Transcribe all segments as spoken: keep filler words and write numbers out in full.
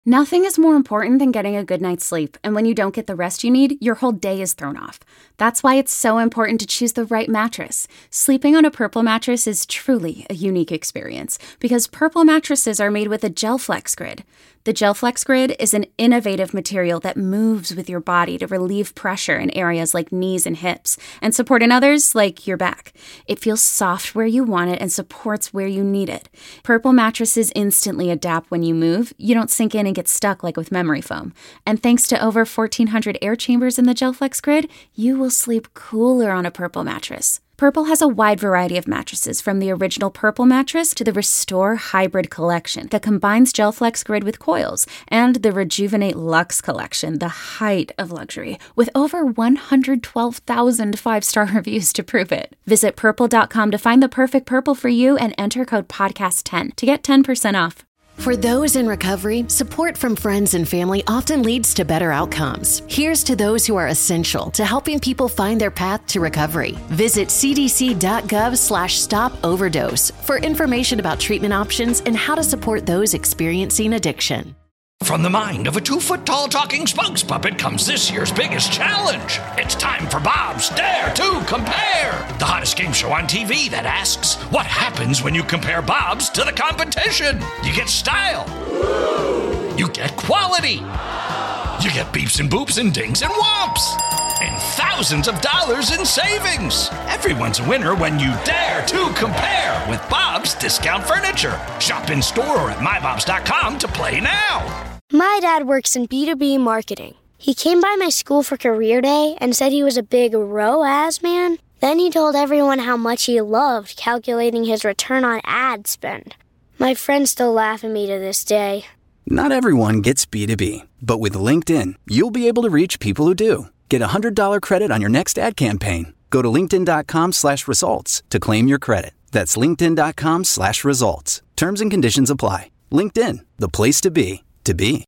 Nothing is more important than getting a good night's sleep, and when you don't get the rest you need, your whole day is thrown off. That's why it's so important to choose the right mattress. Sleeping on a Purple mattress is truly a unique experience, because Purple mattresses are made with a GelFlex Grid. The GelFlex Grid is an innovative material that moves with your body to relieve pressure in areas like knees and hips, and support in others like your back. It feels soft where you want it and supports where you need it. Purple mattresses instantly adapt when you move. You don't sink in and get stuck like with memory foam. And thanks to over fourteen hundred air chambers in the GelFlex Grid, you will sleep cooler on a Purple mattress. Purple has a wide variety of mattresses, from the original Purple mattress to the Restore Hybrid collection that combines GelFlex Grid with coils, and the Rejuvenate Luxe collection, the height of luxury, with over one hundred twelve thousand five-star reviews to prove it. Visit purple dot com to find the perfect Purple for you and enter code podcast ten to get ten percent off. For those in recovery, support from friends and family often leads to better outcomes. Here's to those who are essential to helping people find their path to recovery. Visit c d c dot gov slash stop overdose for information about treatment options and how to support those experiencing addiction. From the mind of a two-foot-tall talking spokes puppet comes this year's biggest challenge. It's time for Bob's Dare to Compare, the hottest game show on T V that asks, what happens when you compare Bob's to the competition? You get style. You get quality. You get beeps and boops and dings and whomps. And thousands of dollars in savings. Everyone's a winner when you dare to compare with Bob's Discount Furniture. Shop in store or at my bobs dot com to play now. My dad works in B two B marketing. He came by my school for career day and said he was a big R O A S man. Then he told everyone how much he loved calculating his return on ad spend. My friends still laugh at me to this day. Not everyone gets B two B, but with LinkedIn, you'll be able to reach people who do. Get a one hundred dollars credit on your next ad campaign. Go to linkedin dot com slash results to claim your credit. That's linkedin dot com slash results. Terms and conditions apply. LinkedIn, the place to be, to be.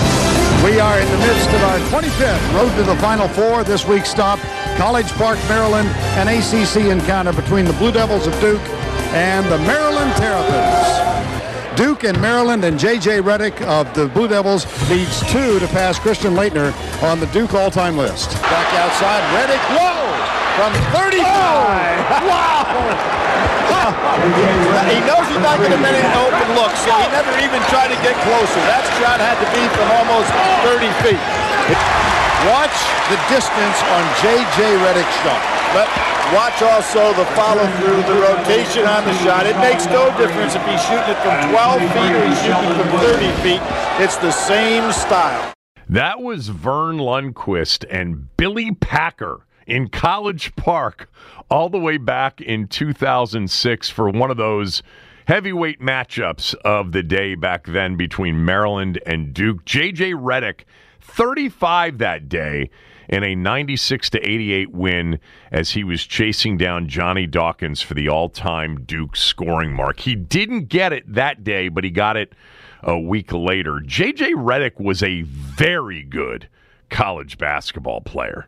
We are in the midst of our twenty-fifth Road to the Final Four. This week's stop, College Park, Maryland, an A C C encounter between the Blue Devils of Duke and the Maryland Terrapins. Duke and Maryland, and J J Redick of the Blue Devils leads two to pass Christian Laettner on the Duke all-time list. Back outside, Redick, whoa, from thirty-five. Oh, wow. He knows he's not going to get an open look, so he never even tried to get closer. That shot had to be from almost thirty feet. Watch the distance on J J Redick's shot. But watch also the follow-through, the rotation on the shot. It makes no difference if he's shooting it from twelve feet or he's shooting from thirty feet. It's the same style. That was Vern Lundquist and Billy Packer in College Park all the way back in two thousand six for one of those heavyweight matchups of the day back then between Maryland and Duke. J J Redick, thirty-five that day, in a ninety-six to eighty-eight win as he was chasing down Johnny Dawkins for the all-time Duke scoring mark. He didn't get it that day, but he got it a week later. J J Redick was a very good college basketball player.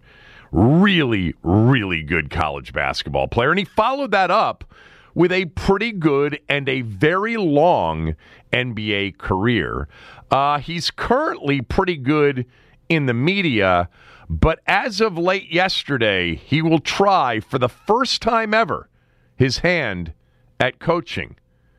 Really, really good college basketball player. And he followed that up with a pretty good and a very long N B A career. Uh, he's currently pretty good in the media, but as of late yesterday, he will try for the first time ever his hand at coaching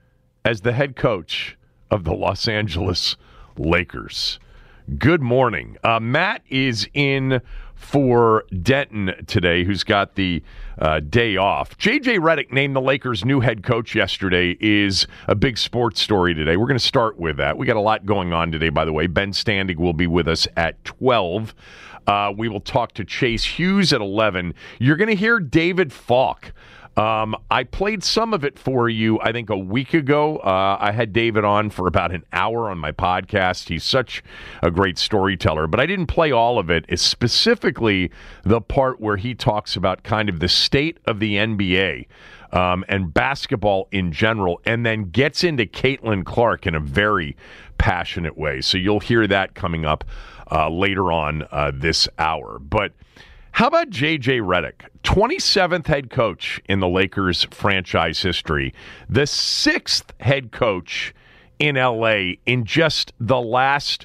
as the head coach of the Los Angeles Lakers. Good morning. Uh, Matt is in for Denton today, who's got the uh, day off. J J Redick named the Lakers' new head coach yesterday is a big sports story today. We're going to start with that. We got a lot going on today, by the way. Ben Standig will be with us at twelve. Uh, we will talk to Chase Hughes at eleven. You're going to hear David Falk. Um, I played some of it for you, I think, a week ago. Uh, I had David on for about an hour on my podcast. He's such a great storyteller, but I didn't play all of it. It's specifically the part where he talks about kind of the state of the N B A um, and basketball in general, and then gets into Caitlin Clark in a very passionate way. So you'll hear that coming up uh, later on uh, this hour. But how about J J Redick, twenty-seventh head coach in the Lakers franchise history, the sixth head coach in L A in just the last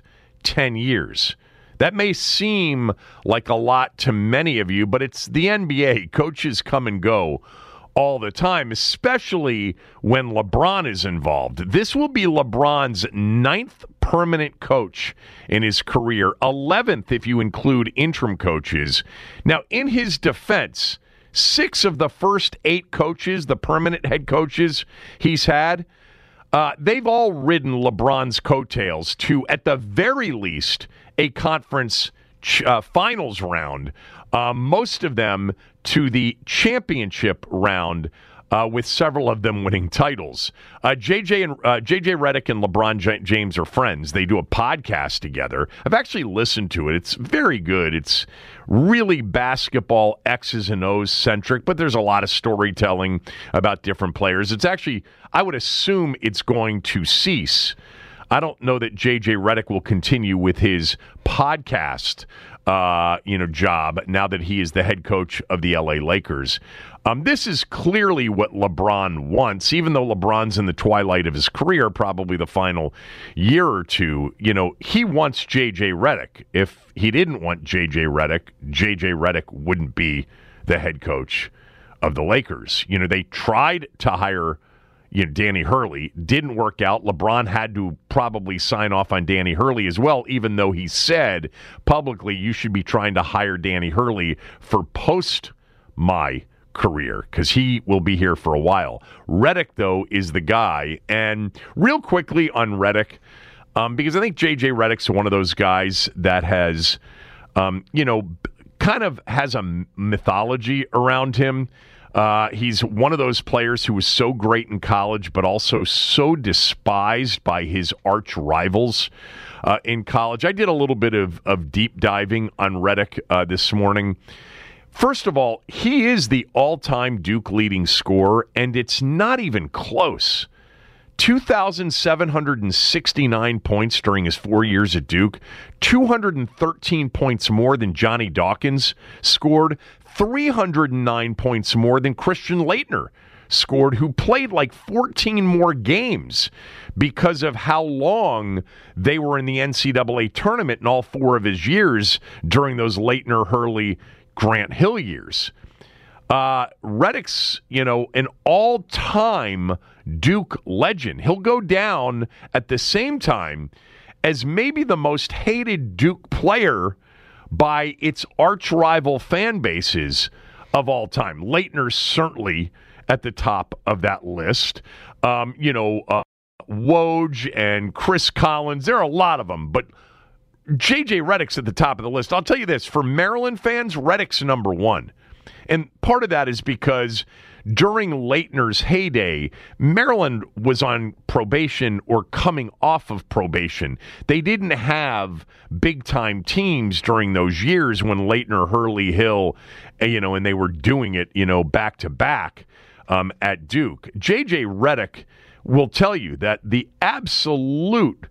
ten years. That may seem like a lot to many of you, but it's the N B A. Coaches come and go all the time, especially when LeBron is involved. This will be LeBron's ninth permanent coach in his career, eleventh if you include interim coaches. Now, in his defense, six of the first eight coaches, the permanent head coaches he's had, uh, they've all ridden LeBron's coattails to, at the very least, a conference ch- uh, finals round, uh, most of them to the championship round, uh, with several of them winning titles. Uh, J J and uh, J J Redick and LeBron J- James are friends. They do a podcast together. I've actually listened to it. It's very good. It's really basketball X's and O's centric, but there's a lot of storytelling about different players. It's actually, I would assume it's going to cease. I don't know that J J Redick will continue with his podcast uh, you know, job now that he is the head coach of the L A Lakers. Um, this is clearly what LeBron wants, even though LeBron's in the twilight of his career, probably the final year or two. You know, he wants J J Redick. If he didn't want J J Redick, J J Redick wouldn't be the head coach of the Lakers. You know, they tried to hire You know, Danny Hurley, didn't work out. LeBron had to probably sign off on Danny Hurley as well, even though he said publicly you should be trying to hire Danny Hurley for post my career because he will be here for a while. Redick, though, is the guy. And real quickly on Redick, um, because I think J J Redick's one of those guys that has, um, you know, kind of has a mythology around him. Uh, he's one of those players who was so great in college, but also so despised by his arch rivals uh, in college. I did a little bit of, of deep diving on Redick uh, this morning. First of all, he is the all-time Duke leading scorer, and it's not even close. two thousand seven hundred sixty-nine points during his four years at Duke, two hundred thirteen points more than Johnny Dawkins scored, three hundred nine points more than Christian Laettner scored, who played like fourteen more games because of how long they were in the N C double A tournament in all four of his years during those Laettner, Hurley, Grant Hill years. Uh, Redick's, you know, an all-time Duke legend. He'll go down at the same time as maybe the most hated Duke player by its arch-rival fan bases of all time. Laettner's certainly at the top of that list. Um, you know, uh, Woj and Chris Collins, there are a lot of them, but J J Redick's at the top of the list. I'll tell you this, for Maryland fans, Redick's number one. And part of that is because during Laettner's heyday, Maryland was on probation or coming off of probation. They didn't have big-time teams during those years when Laettner, Hurley, Hill, you know, and they were doing it, you know, back-to-back um, at Duke. J J Redick will tell you that the absolute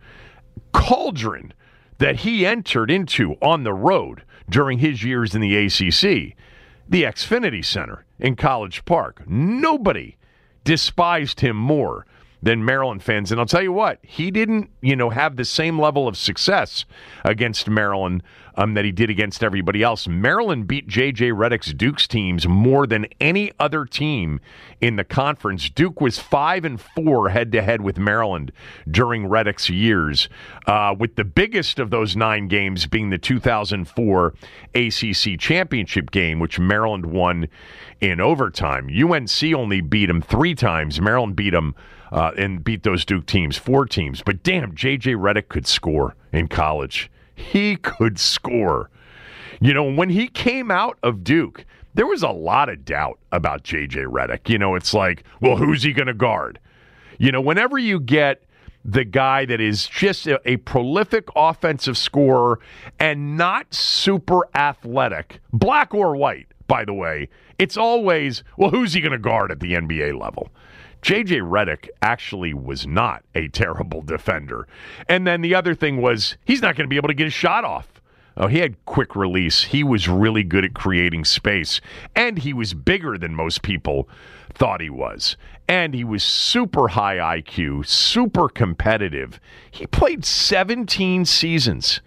cauldron that he entered into on the road during his years in the A C C, the Xfinity Center in College Park. Nobody despised him more than Maryland fans. And I'll tell you what, he didn't, you know, have the same level of success against Maryland um, that he did against everybody else. Maryland beat J J Redick's Duke's teams more than any other team in the conference. Duke was five and four head-to-head with Maryland during Redick's years, uh, with the biggest of those nine games being the two thousand four A C C championship game, which Maryland won in overtime. U N C only beat them three times. Maryland beat them uh, and beat those Duke teams four teams. But damn, J J Redick could score in college. He could score. You know, when he came out of Duke, there was a lot of doubt about J J Redick. You know, it's like, well, who's he going to guard? You know, whenever you get the guy that is just a, a prolific offensive scorer and not super athletic, black or white, by the way, it's always, well, who's he going to guard at the N B A level? J J Redick actually was not a terrible defender. And then the other thing was, he's not going to be able to get a shot off. Oh, he had quick release. He was really good at creating space. And he was bigger than most people thought he was. And he was super high I Q, super competitive. He played seventeen seasons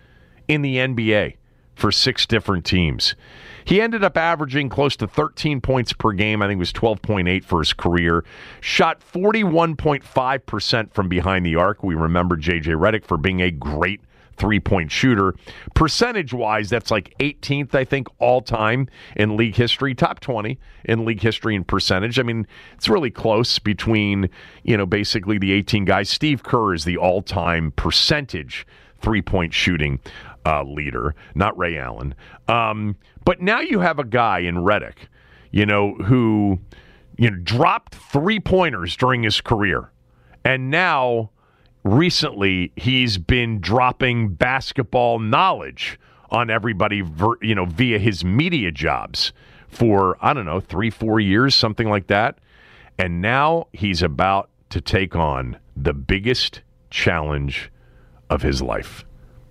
in the N B A for six different teams. He ended up averaging close to thirteen points per game. I think it was twelve point eight for his career. Shot forty-one point five percent from behind the arc. We remember J J Redick for being a great three-point shooter. Percentage-wise, that's like eighteenth, I think, all-time in league history. Top twenty in league history in percentage. I mean, it's really close between, you know, basically the eighteen guys. Steve Kerr is the all-time percentage three-point shooting uh, leader, not Ray Allen. Um, but now you have a guy in Redick, you know, who, you know, dropped three-pointers during his career. And now, recently, he's been dropping basketball knowledge on everybody, you know, via his media jobs for, I don't know, three, four years, something like that. And now he's about to take on the biggest challenge of his life.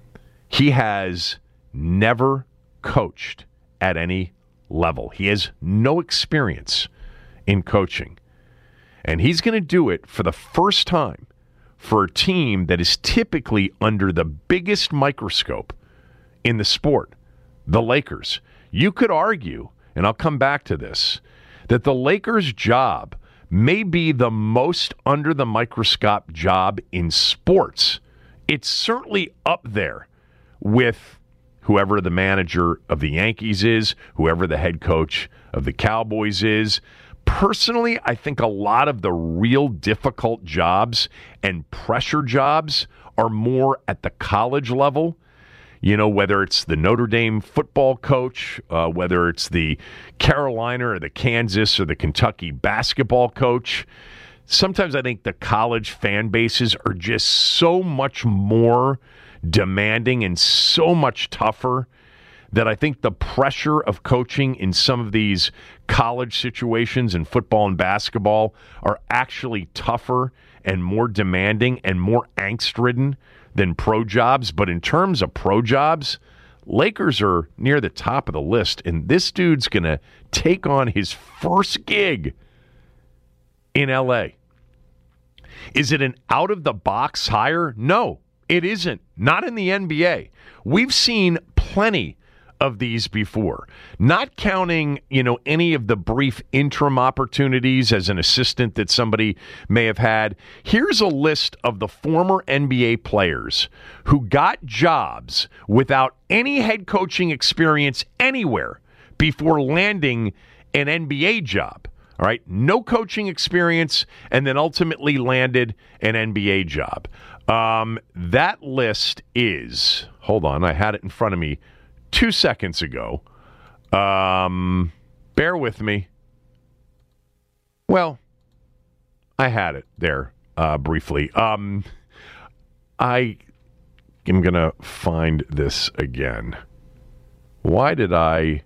He has never coached at any level. He has no experience in coaching. And he's going to do it for the first time for a team that is typically under the biggest microscope in the sport, the Lakers. You could argue, and I'll come back to this, that the Lakers' job may be the most under the microscope job in sports. It's certainly up there with whoever the manager of the Yankees is, whoever the head coach of the Cowboys is. Personally, I think a lot of the real difficult jobs and pressure jobs are more at the college level. You know, whether it's the Notre Dame football coach, uh, whether it's the Carolina or the Kansas or the Kentucky basketball coach. Sometimes I think the college fan bases are just so much more demanding and so much tougher that I think the pressure of coaching in some of these college situations in football and basketball are actually tougher and more demanding and more angst-ridden than pro jobs. But in terms of pro jobs, Lakers are near the top of the list, and this dude's going to take on his first gig in L A. Is it an out-of-the-box hire? No, it isn't. Not in the N B A. We've seen plenty of these before. Not counting, you know, any of the brief interim opportunities as an assistant that somebody may have had. Here's a list of the former N B A players who got jobs without any head coaching experience anywhere before landing an N B A job. All right, no coaching experience, and then ultimately landed an N B A job. Um, that list is, hold on, I had it in front of me two seconds ago. Um, bear with me. Well, I had it there uh, briefly. Um, I am going to find this again. Why did I...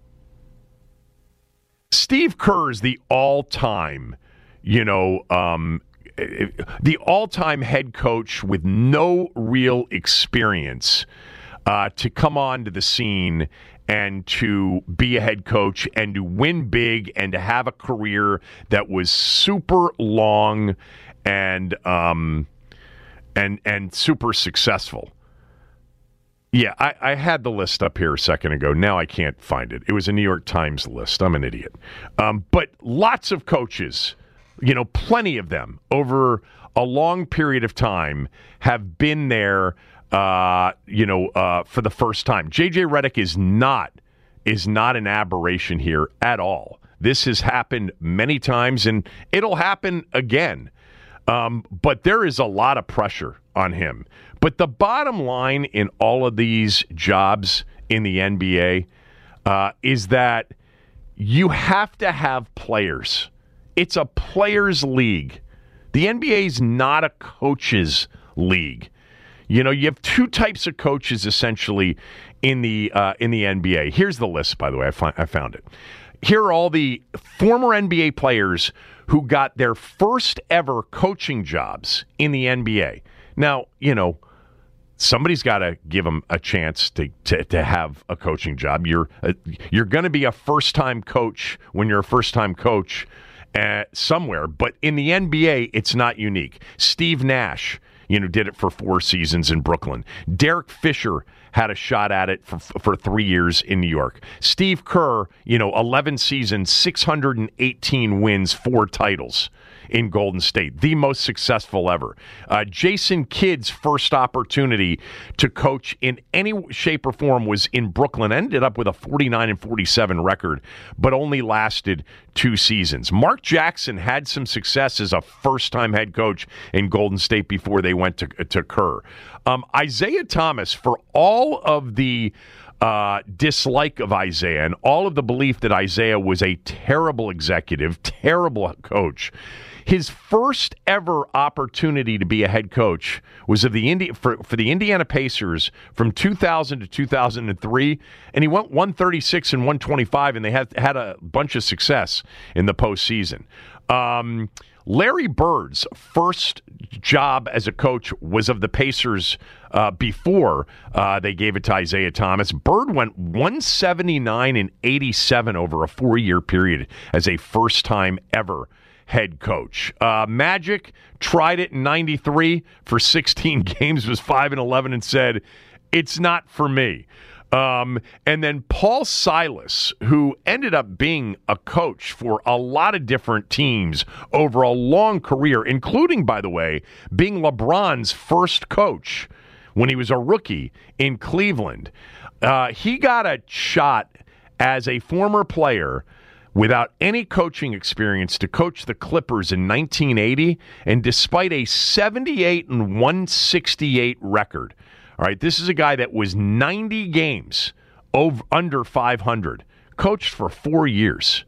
Steve Kerr is the all-time, you know, um, the all-time head coach with no real experience uh, to come onto the scene and to be a head coach and to win big and to have a career that was super long and um, and and super successful. Yeah, I, I had the list up here a second ago. Now I can't find it. It was a New York Times list. I'm an idiot. Um, but lots of coaches, you know, plenty of them over a long period of time have been there, uh, you know, uh, for the first time. J J Redick is not is not an aberration here at all. This has happened many times, and it'll happen again. Um, but there is a lot of pressure on him. But the bottom line in all of these jobs in the N B A uh, is that you have to have players. It's a players' league. The N B A is not a coaches' league. You know, you have two types of coaches essentially in the uh, in the N B A. Here's the list, by the way. I, fi- I found it. Here are all the former N B A players who got their first ever coaching jobs in the N B A. Now, you know, somebody's got to give them a chance to, to, to have a coaching job. You're uh, you're going to be a first-time coach when you're a first-time coach uh, somewhere. But in the N B A, it's not unique. Steve Nash, you know, did it for four seasons in Brooklyn. Derek Fisher had a shot at it for, for three years in New York. Steve Kerr, you know, eleven seasons, six hundred eighteen wins, four titles in Golden State, the most successful ever. Uh, Jason Kidd's first opportunity to coach in any shape or form was in Brooklyn. Ended up with a forty-nine and forty-seven record, but only lasted two seasons. Mark Jackson had some success as a first-time head coach in Golden State before they went to, to Kerr. Um, Isaiah Thomas, for all of the Uh, dislike of Isaiah and all of the belief that Isaiah was a terrible executive, terrible coach, his first ever opportunity to be a head coach was of the Indi- for, for the Indiana Pacers from two thousand to two thousand three, and he went one thirty-six and one twenty-five, and they had had a bunch of success in the postseason. Um, Larry Bird's first job as a coach was of the Pacers uh, before uh, they gave it to Isaiah Thomas. Bird went one seventy-nine and eighty-seven over a four-year period as a first-time ever head coach. Uh, Magic tried it in ninety-three for sixteen games, was five and eleven, and said, "It's not for me." Um, and then Paul Silas, who ended up being a coach for a lot of different teams over a long career, including, by the way, being LeBron's first coach when he was a rookie in Cleveland. Uh, he got a shot as a former player without any coaching experience to coach the Clippers in nineteen eighty, and despite a seventy-eight and one sixty-eight record. All right, this is a guy that was ninety games over under five hundred, coached for four years.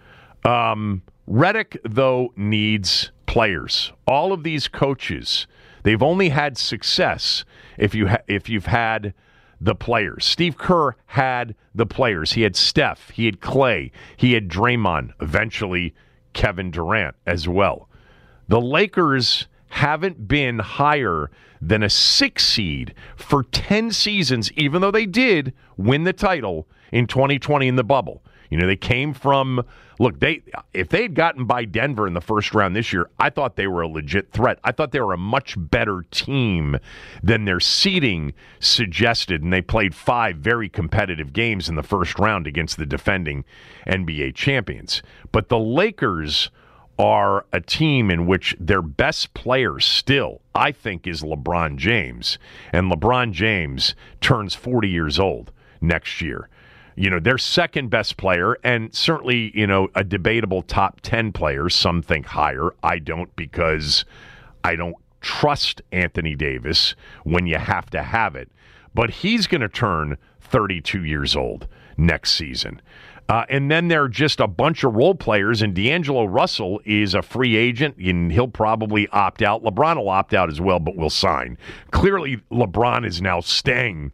Um, Redick, though, needs players. All of these coaches, they've only had success if you ha- if you've had the players. Steve Kerr had the players. He had Steph, he had Clay, he had Draymond, eventually Kevin Durant as well. The Lakers haven't been higher than a six seed for ten seasons, even though they did win the title in twenty twenty in the bubble. You know, they came from, look, they if they had gotten by Denver in the first round this year, I thought they were a legit threat. I thought they were a much better team than their seeding suggested, and they played five very competitive games in the first round against the defending N B A champions. But the Lakers are a team in which their best player still, I think, is LeBron James. And LeBron James turns forty years old next year. You know, their second best player, and certainly, you know, a debatable top ten player. Some think higher. I don't, because I don't trust Anthony Davis when you have to have it. But he's going to turn thirty-two years old next season. Uh, and then there are just a bunch of role players, and D'Angelo Russell is a free agent, and he'll probably opt out. LeBron will opt out as well, but will sign. Clearly, LeBron is now staying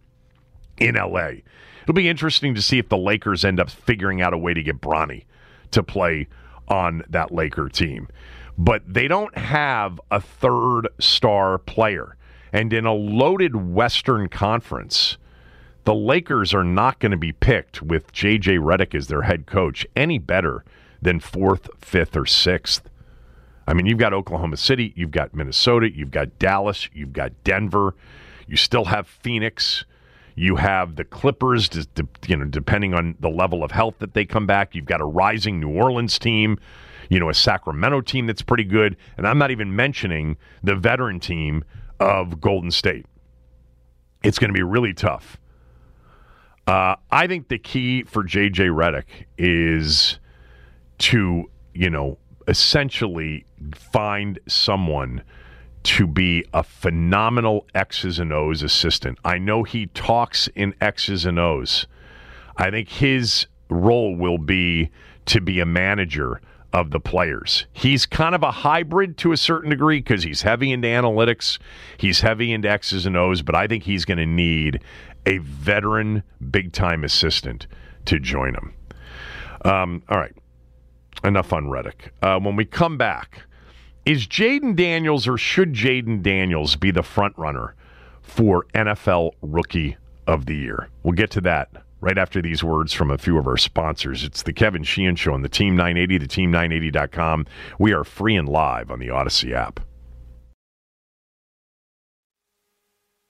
in L A. It'll be interesting to see if the Lakers end up figuring out a way to get Bronny to play on that Laker team. But they don't have a third star player. And in a loaded Western Conference, the Lakers are not going to be picked with J J Redick as their head coach any better than fourth, fifth, or sixth. I mean, you've got Oklahoma City, you've got Minnesota, you've got Dallas, you've got Denver, you still have Phoenix, you have the Clippers, you know, depending on the level of health that they come back. You've got a rising New Orleans team, you know, a Sacramento team that's pretty good, and I'm not even mentioning the veteran team of Golden State. It's going to be really tough. Uh, I think the key for J J Redick is to, you know, essentially find someone to be a phenomenal X's and O's assistant. I know he talks in X's and O's. I think his role will be to be a manager of the players. He's kind of a hybrid to a certain degree because he's heavy into analytics, he's heavy into X's and O's, but I think he's going to need a veteran big-time assistant to join him. Um, all right, enough on Redick. Uh, when we come back, is Jaden Daniels or should Jaden Daniels be the front runner for N F L Rookie of the Year? We'll get to that right after these words from a few of our sponsors. It's the Kevin Sheehan Show on the Team nine eighty, the team nine eighty dot com. We are free and live on the Odyssey app.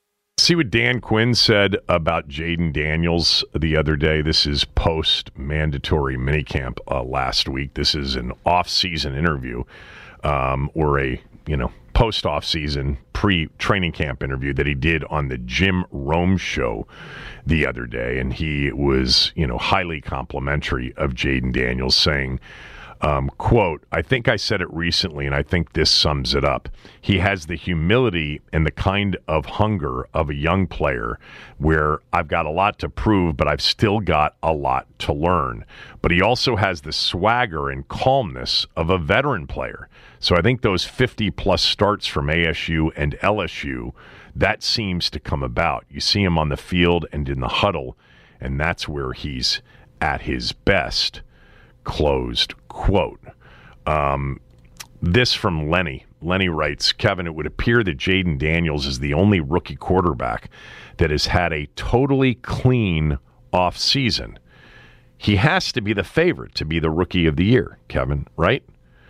See what Dan Quinn said about Jaden Daniels the other day. This is post-mandatory minicamp uh, last week. This is an off-season interview um, or a, you know, post-off-season pre-training camp interview that he did on the Jim Rome show the other day. And he was, you know, highly complimentary of Jaden Daniels, saying, Um, quote, I think I said it recently, and I think this sums it up. He has the humility and the kind of hunger of a young player where I've got a lot to prove, but I've still got a lot to learn. But he also has the swagger and calmness of a veteran player. So I think those fifty-plus starts from A S U and L S U, that seems to come about. You see him on the field and in the huddle, and that's where he's at his best. Closed quote. Um, this from Lenny. Lenny writes, Kevin, it would appear that Jaden Daniels is the only rookie quarterback that has had a totally clean offseason. He has to be the favorite to be the rookie of the year, Kevin, right?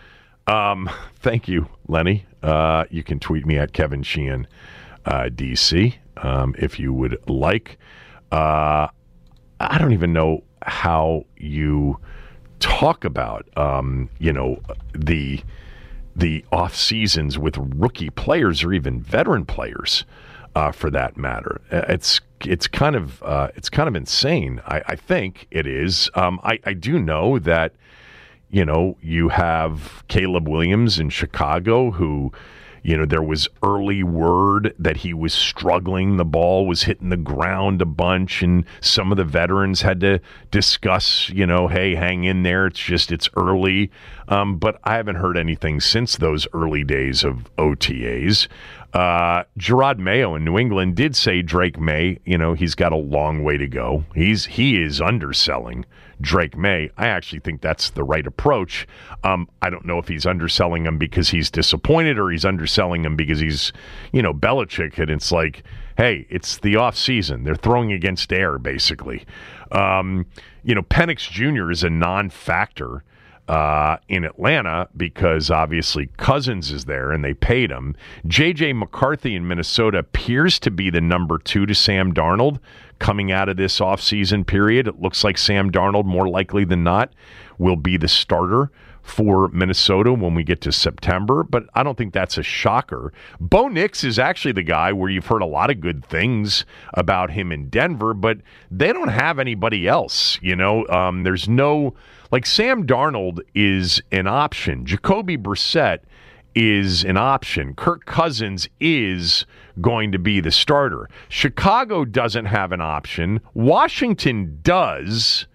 Um, thank you, Lenny. Uh, you can tweet me at Kevin Sheehan, uh, D C, um, if you would like. Uh, I don't even know how you talk about, um, you know, the the off seasons with rookie players or even veteran players, uh, for that matter. It's it's kind of uh, it's kind of insane. I, I think it is. Um, I, I do know that, you know, you have Caleb Williams in Chicago who, you know, there was early word that he was struggling. The ball was hitting the ground a bunch, and some of the veterans had to discuss, you know, hey, hang in there. It's just, it's early. Um, but I haven't heard anything since those early days of O T As. Uh, Gerard Mayo in New England did say Drake May, you know, he's got a long way to go. He's He is underselling Drake May. I actually think that's the right approach. Um, I don't know if he's underselling him because he's disappointed or he's underselling him because he's, you know, Belichick, and it's like, hey, it's the off season. They're throwing against air, basically. Um, you know, Penix Junior is a non-factor uh, in Atlanta because obviously Cousins is there and they paid him. J J McCarthy in Minnesota appears to be the number two to Sam Darnold coming out of this offseason period. It looks like Sam Darnold, more likely than not, will be the starter for Minnesota when we get to September, but I don't think that's a shocker. Bo Nix is actually the guy where you've heard a lot of good things about him in Denver, but they don't have anybody else. You know, um, there's no, like Sam Darnold is an option. Jacoby Brissett is an option. Kirk Cousins is going to be the starter. Chicago doesn't have an option. Washington does,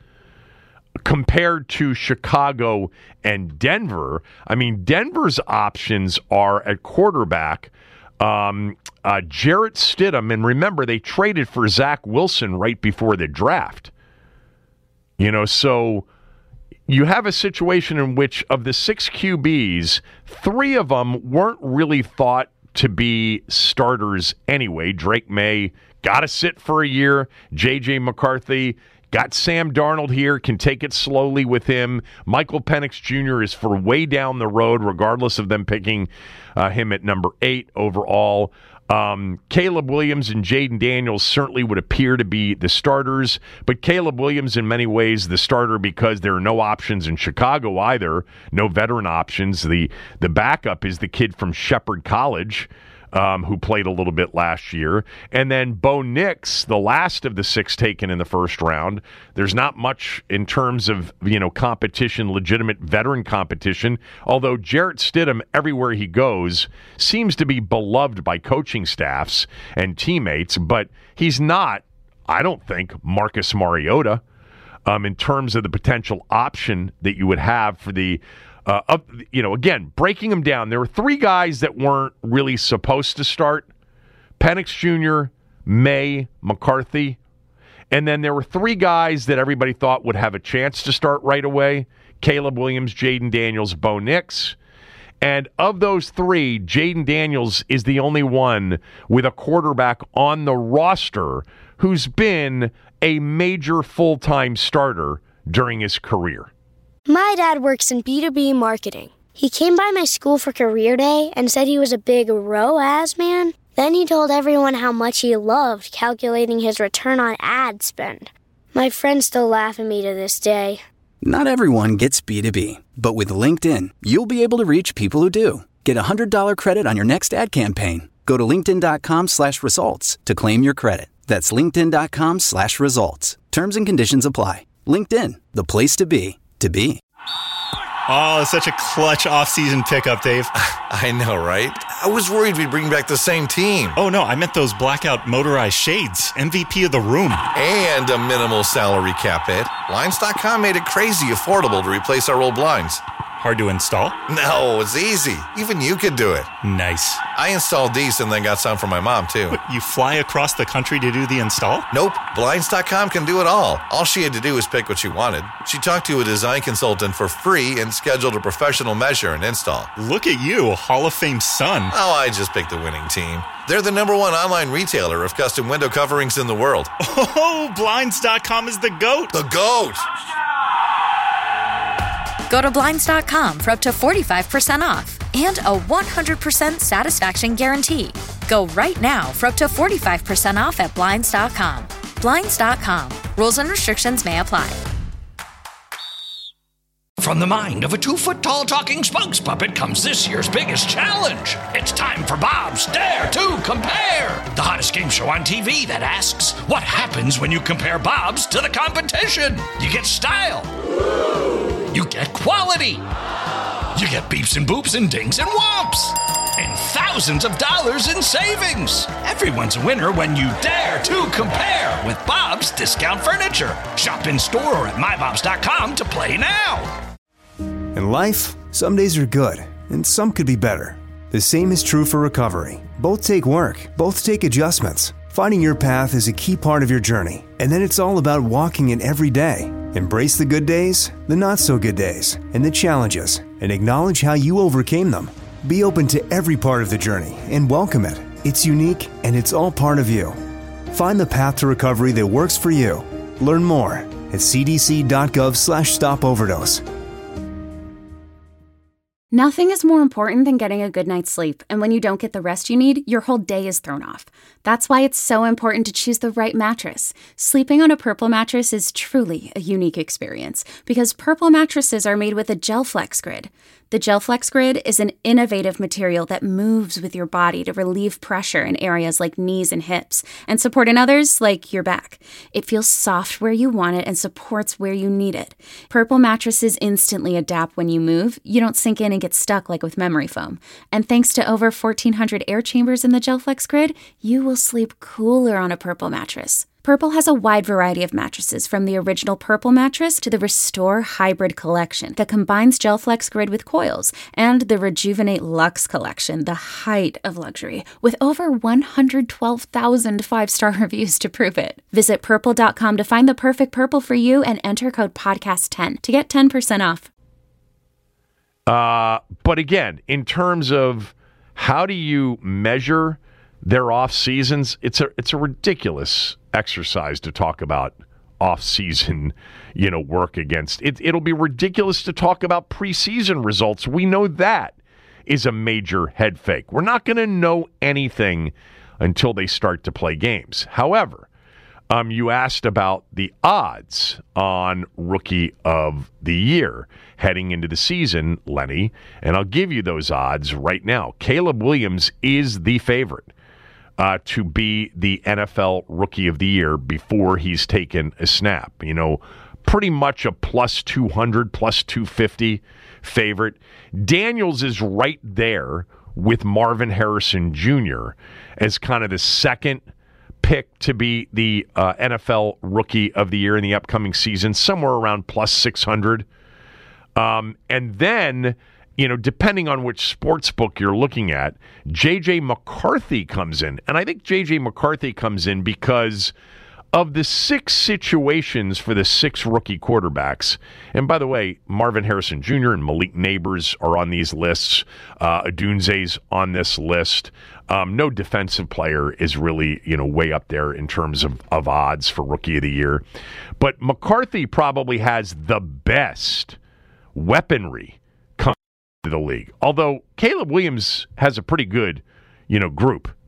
compared to Chicago and Denver. I mean, Denver's options are at quarterback, um, uh, Jarrett Stidham, and remember, they traded for Zach Wilson right before the draft. You know, so you have a situation in which of the six Q Bs, three of them weren't really thought to be starters anyway. Drake May got to sit for a year. J J McCarthy got Sam Darnold here, can take it slowly with him. Michael Penix Junior is for way down the road, regardless of them picking uh, him at number eight overall. Um, Caleb Williams and Jaden Daniels certainly would appear to be the starters, but Caleb Williams in many ways the starter because there are no options in Chicago either, no veteran options. The the backup is the kid from Shepherd College, um, who played a little bit last year. And then Bo Nix, the last of the six taken in the first round. There's not much in terms of, you know, competition, legitimate veteran competition, although Jarrett Stidham, everywhere he goes, seems to be beloved by coaching staffs and teammates, but he's not, I don't think, Marcus Mariota um, in terms of the potential option that you would have for the Uh, up, you know, again, breaking them down, there were three guys that weren't really supposed to start. Penix Junior, May, McCarthy. And then there were three guys that everybody thought would have a chance to start right away. Caleb Williams, Jaden Daniels, Bo Nix. And of those three, Jaden Daniels is the only one with a quarterback on the roster who's been a major full-time starter during his career. My dad works in B two B marketing. He came by my school for career day and said he was a big R O A S man. Then he told everyone how much he loved calculating his return on ad spend. My friends still laugh at me to this day. Not everyone gets B two B, but with LinkedIn, you'll be able to reach people who do. Get a one hundred dollars credit on your next ad campaign. Go to linkedin.com slash results to claim your credit. That's linkedin.com slash results. Terms and conditions apply. LinkedIn, the place to be, to be. Oh, such a clutch off-season pickup, Dave. I know, right? I was worried we'd bring back the same team. Oh, no, I meant those blackout motorized shades. M V P of the room. And a minimal salary cap hit. Blinds dot com made it crazy affordable to replace our old blinds. Hard to install? No, it's easy. Even you could do it. Nice. I installed these and then got some for my mom, too. But you fly across the country to do the install? Nope. Blinds dot com can do it all. All she had to do was pick what she wanted. She talked to a design consultant for free and scheduled a professional measure and install. Look at you, Hall of Fame son. Oh, I just picked the winning team. They're the number one online retailer of custom window coverings in the world. Oh, Blinds dot com is the GOAT. The GOAT! Go to Blinds dot com for up to forty-five percent off and a one hundred percent satisfaction guarantee. Go right now for up to forty-five percent off at Blinds dot com. Blinds dot com. Rules and restrictions may apply. From the mind of a two-foot-tall talking spokes puppet comes this year's biggest challenge. It's time for Bob's Dare to Compare, the hottest game show on T V that asks, what happens when you compare Bob's to the competition? You get style. You get quality. You get beeps and boops and dings and whomps. And thousands of dollars in savings. Everyone's a winner when you dare to compare with Bob's Discount Furniture. Shop in store or at my bobs dot com to play now. In life, some days are good, and some could be better. The same is true for recovery. Both take work, both take adjustments. Finding your path is a key part of your journey, and then it's all about walking it every day. Embrace the good days, the not-so-good days, and the challenges, and acknowledge how you overcame them. Be open to every part of the journey and welcome it. It's unique, and it's all part of you. Find the path to recovery that works for you. Learn more at c d c dot gov slash stop overdose. Nothing is more important than getting a good night's sleep, and when you don't get the rest you need, your whole day is thrown off. That's why it's so important to choose the right mattress. Sleeping on a Purple mattress is truly a unique experience because Purple mattresses are made with a GelFlex Grid. The GelFlex Grid is an innovative material that moves with your body to relieve pressure in areas like knees and hips and support in others like your back. It feels soft where you want it and supports where you need it. Purple mattresses instantly adapt when you move. You don't sink in and get stuck like with memory foam. And thanks to over fourteen hundred air chambers in the GelFlex Grid, you will sleep cooler on a Purple mattress. Purple has a wide variety of mattresses, from the original Purple mattress to the Restore Hybrid collection that combines GelFlex Grid with coils, and the Rejuvenate Luxe collection, the height of luxury, with over one hundred twelve thousand five-star reviews to prove it. Visit purple dot com to find the perfect Purple for you and enter code podcast ten to get ten percent off. Uh, but again, in terms of how do you measure their off seasons, it's a it's a ridiculous exercise to talk about off-season, you know, work against. It, it'll be ridiculous to talk about preseason results. We know that is a major head fake. We're not going to know anything until they start to play games. However, um, you asked about the odds on Rookie of the Year heading into the season, Lenny, and I'll give you those odds right now. Caleb Williams is the favorite Uh, to be the N F L Rookie of the Year before he's taken a snap. You know, pretty much a plus two hundred, plus two fifty favorite. Daniels is right there with Marvin Harrison Junior as kind of the second pick to be the uh, N F L Rookie of the Year in the upcoming season, somewhere around plus six hundred. Um, and then, you know, depending on which sports book you're looking at, J J McCarthy comes in. And I think J J McCarthy comes in because of the six situations for the six rookie quarterbacks. And by the way, Marvin Harrison Junior and Malik Neighbors are on these lists. Uh, Odunze's on this list. Um, no defensive player is really, you know, way up there in terms of, of odds for Rookie of the Year. But McCarthy probably has the best weaponry coming to the league. Although Caleb Williams has a pretty good, you know, group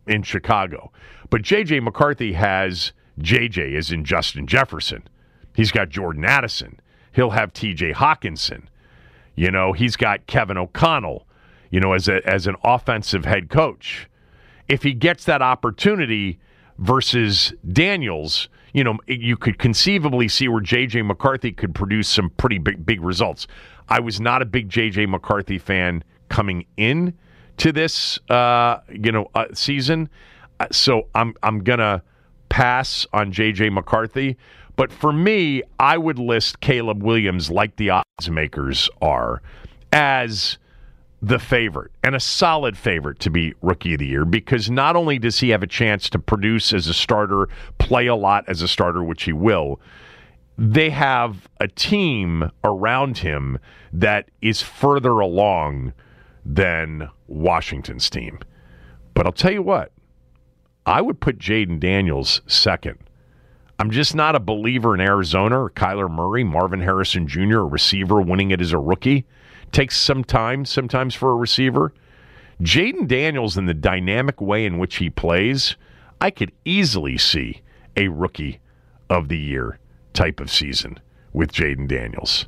in Chicago. But J J. McCarthy has J J as in Justin Jefferson. He's got Jordan Addison. He'll have T J. Hawkinson. You know, he's got Kevin O'Connell, you know, as a, as an offensive head coach. If he gets that opportunity versus Daniels, you know, you could conceivably see where J J. McCarthy could produce some pretty big, big results. I was not a big J J. McCarthy fan coming in to this, uh, you know, uh, season. So I'm I'm gonna pass on J J. McCarthy. But for me, I would list Caleb Williams, like the odds makers are, as the favorite, and a solid favorite to be Rookie of the Year, because not only does he have a chance to produce as a starter, play a lot as a starter, which he will, they have a team around him that is further along than Washington's team. But I'll tell you what, I would put Jaden Daniels second. I'm just not a believer in Arizona or Kyler Murray, Marvin Harrison Junior, a receiver winning it as a rookie. Takes some time sometimes for a receiver. Jaden Daniels, in the dynamic way in which he plays, I could easily see a Rookie of the Year type of season with Jaden Daniels.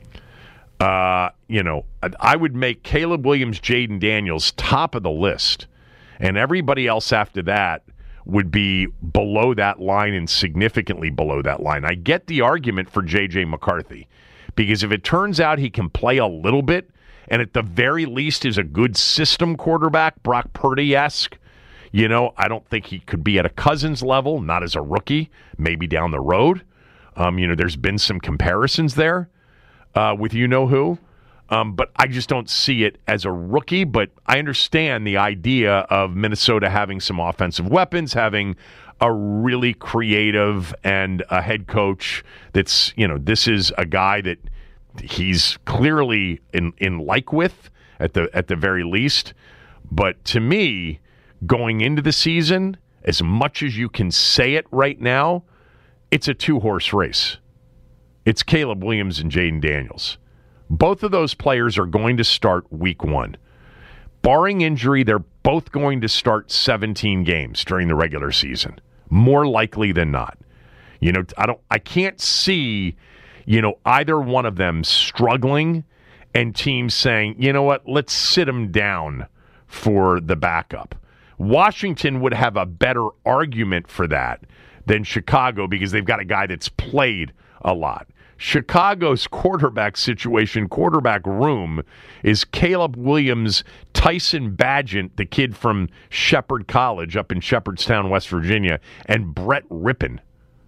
Uh, you know, I would make Caleb Williams, Jaden Daniels top of the list, and everybody else after that would be below that line and significantly below that line. I get the argument for J J. McCarthy, because if it turns out he can play a little bit, and at the very least is a good system quarterback, Brock Purdy-esque, you know, I don't think he could be at a Cousins level, not as a rookie, maybe down the road. Um, you know, there's been some comparisons there uh, with you-know-who. Um, but I just don't see it as a rookie. But I understand the idea of Minnesota having some offensive weapons, having a really creative and a head coach that's, you know, this is a guy that he's clearly in, in like with at the at the very least. But to me, going into the season, as much as you can say it right now, it's a two-horse race. It's Caleb Williams and Jaden Daniels. Both of those players are going to start week one. Barring injury, they're both going to start seventeen games during the regular season. More likely than not. You know, I don't I can't see, you know, either one of them struggling and teams saying, you know what, let's sit them down for the backup. Washington would have a better argument for that than Chicago, because they've got a guy that's played a lot. Chicago's quarterback situation, quarterback room, is Caleb Williams, Tyson Bagent, the kid from Shepherd College up in Shepherdstown, West Virginia, and Brett Rippon.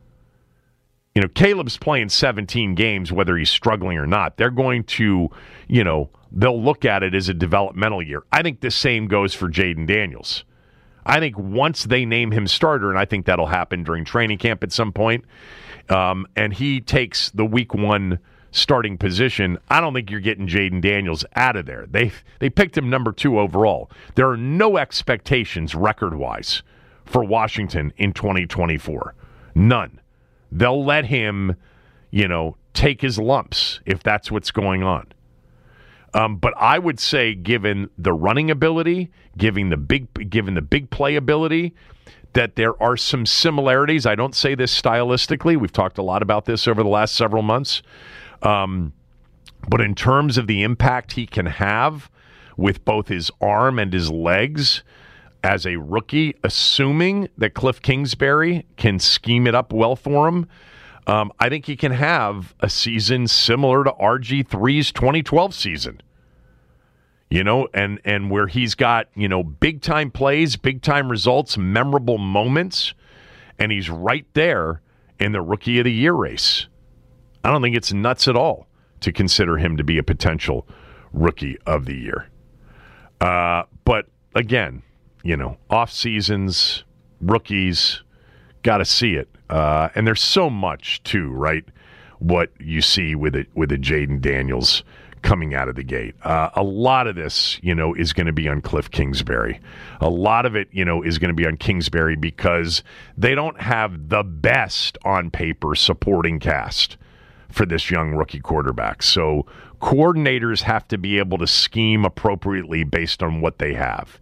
You know, Caleb's playing seventeen games, whether he's struggling or not. They're going to, you know, they'll look at it as a developmental year. I think the same goes for Jaden Daniels. I think once they name him starter, and I think that'll happen during training camp at some point, Um, and he takes the week one starting position, I don't think you're getting Jaden Daniels out of there. They they picked him number two overall. There are no expectations record-wise for Washington in twenty twenty-four. None. They'll let him, you know, take his lumps if that's what's going on. Um, but I would say, given the running ability, given the big, given the big play ability, that there are some similarities. I don't say this stylistically. We've talked a lot about this over the last several months. Um, but in terms of the impact he can have with both his arm and his legs as a rookie, assuming that Cliff Kingsbury can scheme it up well for him, um, I think he can have a season similar to R G three's twenty twelve season. You know, and, and where he's got, you know, big-time plays, big-time results, memorable moments, and he's right there in the Rookie of the Year race. I don't think it's nuts at all to consider him to be a potential Rookie of the Year. Uh, but, again, you know, off-seasons, rookies, got to see it. Uh, and there's so much, too, right, what you see with it with a Jaden Daniels coming out of the gate. Uh, a lot of this, you know, is going to be on Cliff Kingsbury. A lot of it, you know, is going to be on Kingsbury because they don't have the best on paper supporting cast for this young rookie quarterback. So coordinators have to be able to scheme appropriately based on what they have.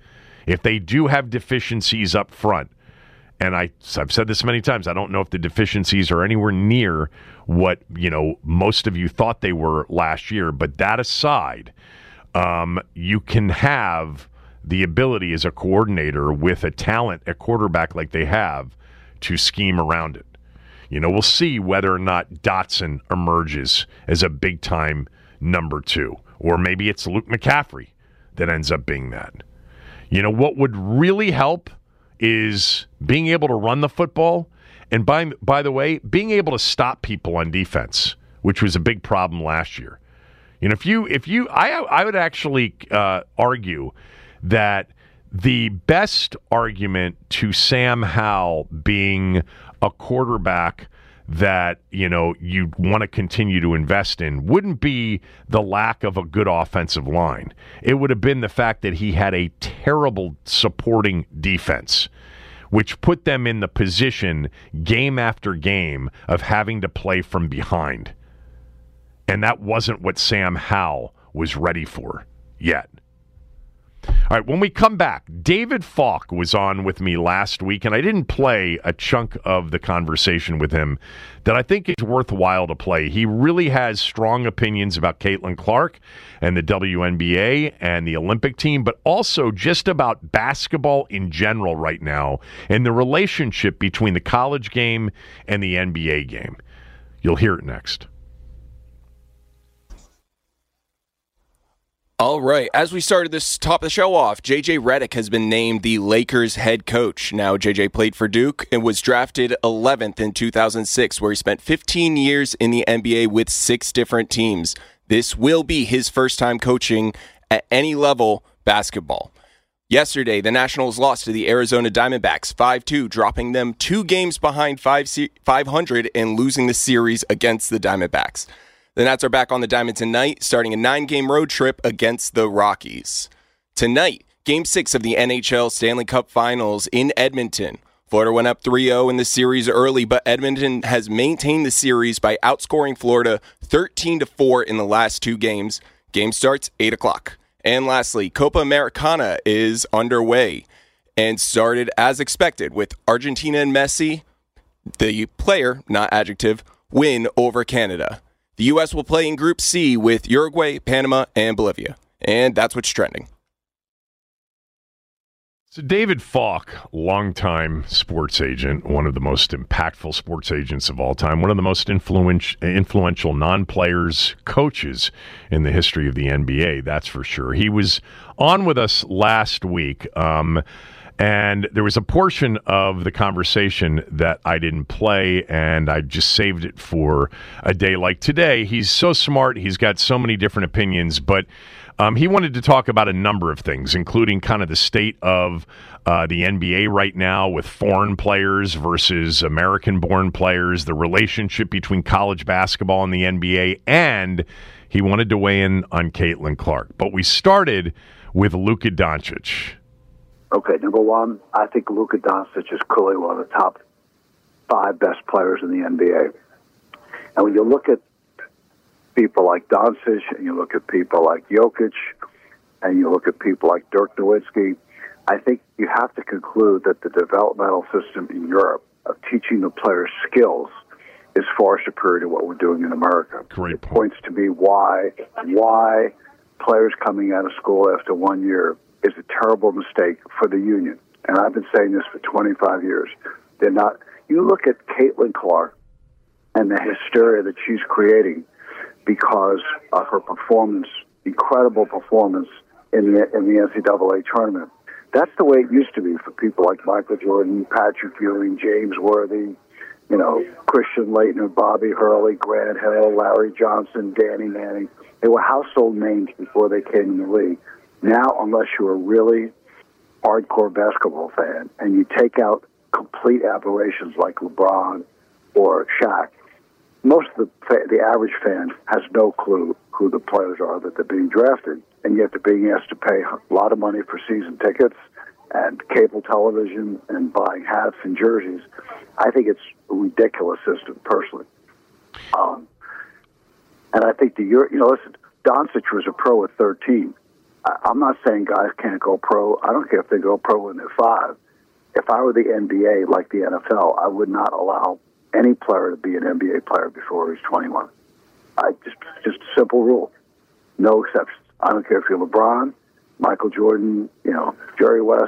If they do have deficiencies up front, and I, I've said this many times, I don't know if the deficiencies are anywhere near what, you know, most of you thought they were last year. But that aside, um, you can have the ability as a coordinator with a talent at quarterback like they have to scheme around it. You know, we'll see whether or not Dotson emerges as a big-time number two. Or maybe it's Luke McCaffrey that ends up being that. You know, what would really help is being able to run the football. And by, by the way, being able to stop people on defense, which was a big problem last year. You know, if you, if you, I, I would actually uh, argue that the best argument to Sam Howell being a quarterback that, you know, you want to continue to invest in wouldn't be the lack of a good offensive line. It would have been the fact that he had a terrible supporting defense, which put them in the position game after game of having to play from behind. And that wasn't what Sam Howell was ready for yet. All right, when we come back, David Falk was on with me last week, and I didn't play a chunk of the conversation with him that I think is worthwhile to play. He really has strong opinions about Caitlin Clark and the W N B A and the Olympic team, but also just about basketball in general right now and the relationship between the college game and the N B A game. You'll hear it next. All right, as we started this top of the show off, J J Redick has been named the Lakers head coach. Now, J J played for Duke and was drafted eleventh in two thousand six, where he spent fifteen years in the N B A with six different teams. This will be his first time coaching at any level basketball. Yesterday, the Nationals lost to the Arizona Diamondbacks five two, dropping them two games behind five hundred and losing the series against the Diamondbacks. The Nats are back on the diamond tonight, starting a nine-game road trip against the Rockies. Tonight, Game six of the N H L Stanley Cup Finals in Edmonton. Florida went up three oh in the series early, but Edmonton has maintained the series by outscoring Florida thirteen to four in the last two games. Game starts eight o'clock. And lastly, Copa Americana is underway and started as expected with Argentina and Messi, the player, not adjective, win over Canada. The U S will play in Group C with Uruguay, Panama, and Bolivia. And that's what's trending. So David Falk, longtime sports agent, one of the most impactful sports agents of all time, one of the most influential, influential non-players coaches in the history of the N B A, that's for sure. He was on with us last week, um, and there was a portion of the conversation that I didn't play, and I just saved it for a day like today. He's so smart. He's got so many different opinions, but um, he wanted to talk about a number of things, including kind of the state of uh, the N B A right now with foreign players versus American-born players, the relationship between college basketball and the N B A, and he wanted to weigh in on Caitlin Clark. But we started with Luka Doncic. Okay, number one, I think Luka Doncic is clearly one of the top five best players in the N B A. And when you look at people like Doncic, and you look at people like Jokic, and you look at people like Dirk Nowitzki, I think you have to conclude that the developmental system in Europe of teaching the players skills is far superior to what we're doing in America. Great point. It points to me why why players coming out of school after one year is a terrible mistake for the union. And I've been saying this for twenty-five years. They're not. You look at Caitlin Clark and the hysteria that she's creating because of her performance, incredible performance in the in the N C double A tournament. That's the way it used to be for people like Michael Jordan, Patrick Ewing, James Worthy, you know, Christian Laettner, Bobby Hurley, Grant Hill, Larry Johnson, Danny Manning. They were household names before they came in the league. Now, unless you're a really hardcore basketball fan and you take out complete aberrations like LeBron or Shaq, most of the the average fan has no clue who the players are that they're being drafted, and yet they're being asked to pay a lot of money for season tickets and cable television and buying hats and jerseys. I think it's a ridiculous system, personally. Um, and I think the you know, listen, Doncic was a pro at thirteen. I, I'm not saying guys can't go pro. I don't care if they go pro when they're five. If I were the N B A, like the N F L, I would not allow any player to be an N B A player before he's twenty-one. I just just a simple rule, no exceptions. I don't care if you're LeBron, Michael Jordan, you know, Jerry West,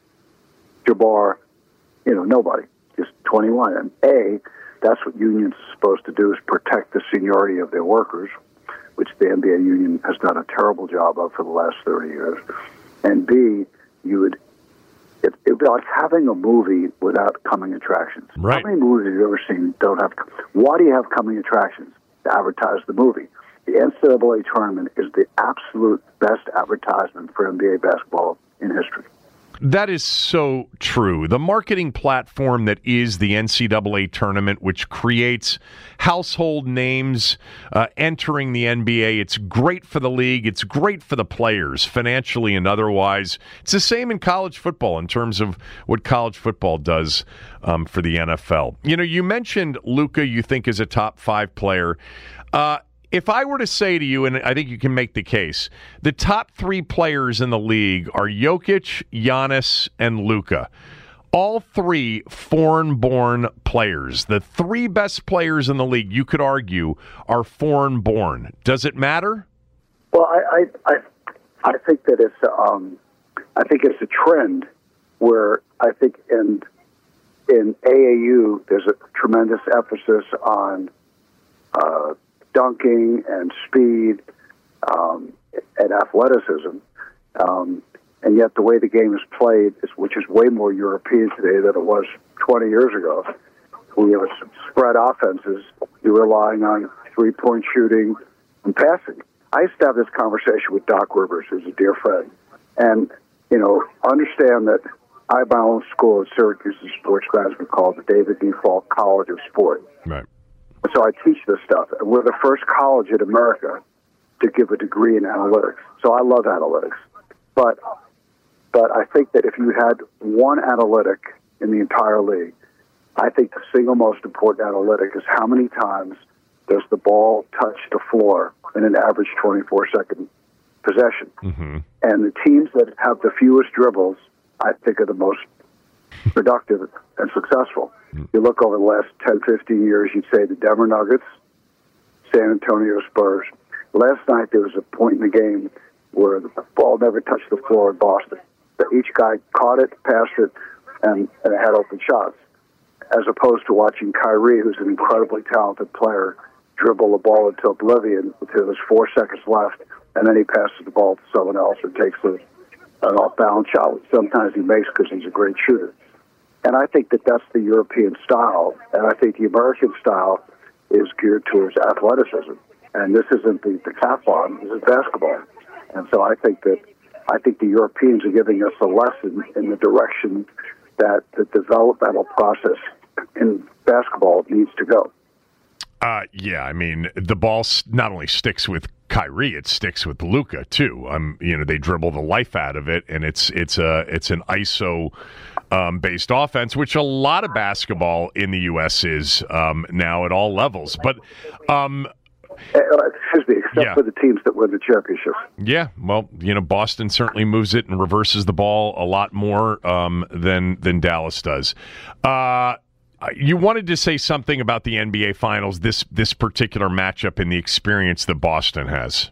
Jabbar, you know, nobody. Just twenty-one. And A, that's what unions are supposed to do, is protect the seniority of their workers, which the N B A union has done a terrible job of for the last thirty years. And B, you would, it would be like having a movie without coming attractions. Right. How many movies have you ever seen don't have, why do you have coming attractions? To advertise the movie. The N C double A tournament is the absolute best advertisement for N B A basketball in history. That is so true. The marketing platform that is the N C double A tournament, which creates household names uh, entering the N B A, it's great for the league. It's great for the players, financially and otherwise. It's the same in college football in terms of what college football does um, for the N F L. You know, you mentioned Luka, you think is a top five player. Uh, If I were to say to you, and I think you can make the case, the top three players in the league are Jokic, Giannis, and Luka. All three foreign-born players. The three best players in the league, you could argue, are foreign-born. Does it matter? Well, I I, I, I think that it's um, I think it's a trend where I think in in A A U there's a tremendous emphasis on Uh, dunking and speed um, and athleticism, um, and yet the way the game is played, is, which is way more European today than it was twenty years ago. We have spread offenses. You're relying on three-point shooting and passing. I used to have this conversation with Doc Rivers, who's a dear friend, and you know, understand that I have my own school at Syracuse in sports management called the David D. Falk College of Sport. Right. So I teach this stuff. And we're the first college in America to give a degree in analytics. So I love analytics. But but I think that if you had one analytic in the entire league, I think the single most important analytic is how many times does the ball touch the floor in an average twenty-four second possession. Mm-hmm. And the teams that have the fewest dribbles, I think, are the most productive and successful. You look over the last ten, fifteen years, you'd say the Denver Nuggets, San Antonio Spurs. Last night there was a point in the game where the ball never touched the floor in Boston. Each guy caught it, passed it, and, and had open shots, as opposed to watching Kyrie, who's an incredibly talented player, dribble the ball into oblivion until there's four seconds left, and then he passes the ball to someone else or takes a, an off-balance shot, which sometimes he makes because he's a great shooter. And I think that that's the European style, and I think the American style is geared towards athleticism. And this isn't the decathlon; this is basketball. And so I think that I think the Europeans are giving us a lesson in the direction that the developmental process in basketball needs to go. Uh, yeah, I mean, the ball not only sticks with Kyrie, it sticks with Luka too. Um, you know, they dribble the life out of it, and it's it's a it's an I S O um, based offense, which a lot of basketball in the U S is um, now at all levels. But um, excuse me, except yeah. for the teams that win the championship. Yeah, well, you know, Boston certainly moves it and reverses the ball a lot more um, than than Dallas does. Uh, You wanted to say something about the N B A Finals, this this particular matchup and the experience that Boston has.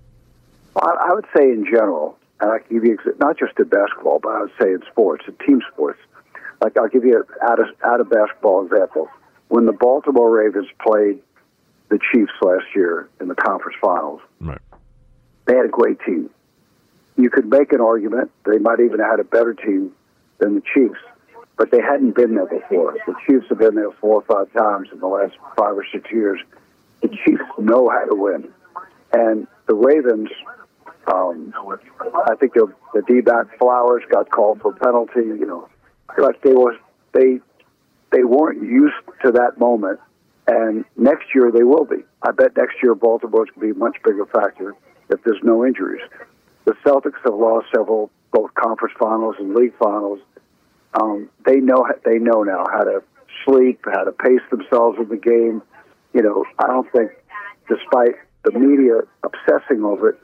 Well, I would say in general, and I can give you not just in basketball, but I would say in sports, in team sports. Like I'll give you an out of, out of basketball example. When the Baltimore Ravens played the Chiefs last year in the conference finals, right. They had a great team. You could make an argument they might even have had a better team than the Chiefs. But they hadn't been there before. The Chiefs have been there four or five times in the last five or six years. The Chiefs know how to win. And the Ravens, um, I think the, the D-back Flowers got called for penalty. You know, like they were, they they weren't used to that moment. And next year they will be. I bet next year Baltimore's going to be a much bigger factor if there's no injuries. The Celtics have lost several both conference finals and league finals. Um, they know they know now how to sleep, how to pace themselves in the game. You know, I don't think, despite the media obsessing over it,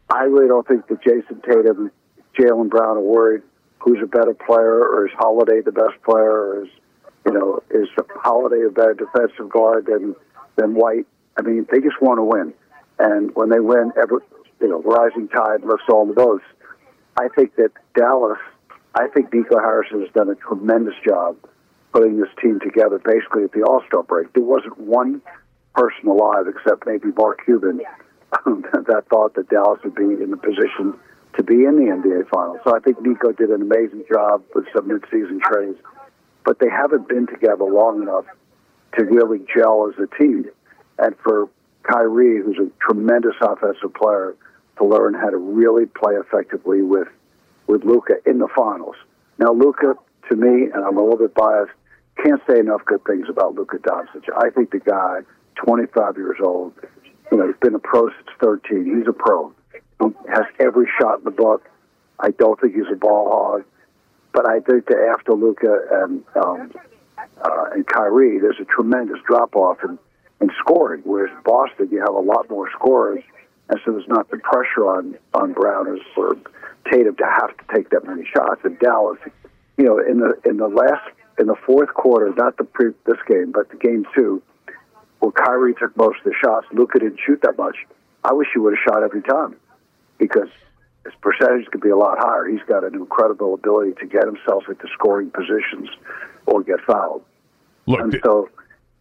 I really don't think that Jason Tatum, Jaylen Brown are worried who's a better player, or is Holiday the best player, or is, you know, is Holiday a better defensive guard than than White? I mean, they just want to win. And when they win, every, you know, rising tide lifts all the boats. I think that Dallas, I think Nico Harrison has done a tremendous job putting this team together basically at the All-Star break. There wasn't one person alive except maybe Mark Cuban that thought that Dallas would be in the position to be in the N B A Finals. So I think Nico did an amazing job with some mid-season trades. But they haven't been together long enough to really gel as a team. And for Kyrie, who's a tremendous offensive player, to learn how to really play effectively with, with Luka in the finals. Now, Luka, to me, and I'm a little bit biased, can't say enough good things about Luka Doncic. I think the guy, twenty-five years old, you know, he's been a pro since thirteen. He's a pro. He has every shot in the book. I don't think he's a ball hog. But I think that after Luka and um, uh, and Kyrie, there's a tremendous drop-off in, in scoring, whereas in Boston, you have a lot more scorers, and so there's not the pressure on, on Brown or, or Tatum to have to take that many shots. In Dallas, you know, in the in the last in the fourth quarter, not the pre, this game, but the game two, where Kyrie took most of the shots, Luka didn't shoot that much. I wish he would have shot every time, because his percentage could be a lot higher. He's got an incredible ability to get himself into scoring positions or get fouled. Look, and so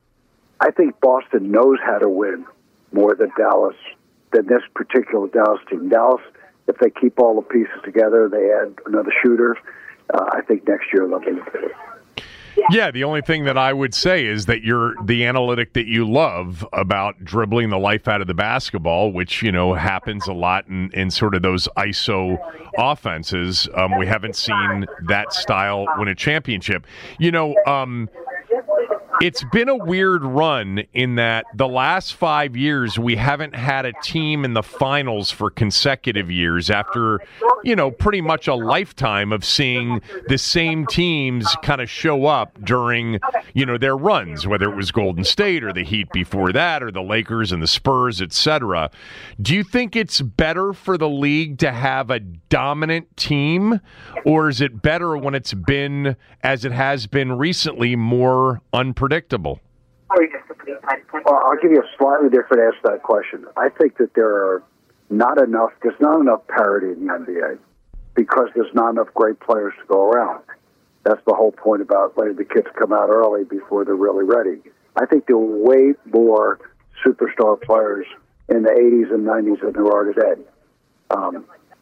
I think Boston knows how to win more than Dallas, than this particular Dallas team. Dallas, if they keep all the pieces together, they add another shooter, uh, I think next year they'll be good. Yeah, the only thing that I would say is that you're the analytic that you love about dribbling the life out of the basketball, which, you know, happens a lot in, in sort of those I S O offenses. Um, we haven't seen that style win a championship. You know, um, it's been a weird run in that the last five years we haven't had a team in the finals for consecutive years after, you know, pretty much a lifetime of seeing the same teams kind of show up during, you know, their runs, whether it was Golden State or the Heat before that or the Lakers and the Spurs, et cetera. Do you think it's better for the league to have a dominant team, or is it better when it's been, as it has been recently, more unpredictable? Well, I'll give you a slightly different answer to that question. I think that there are not enough, there's not enough parity in the N B A because there's not enough great players to go around. That's the whole point about letting the kids come out early before they're really ready. I think there were way more superstar players in the eighties and nineties than there are today. Um,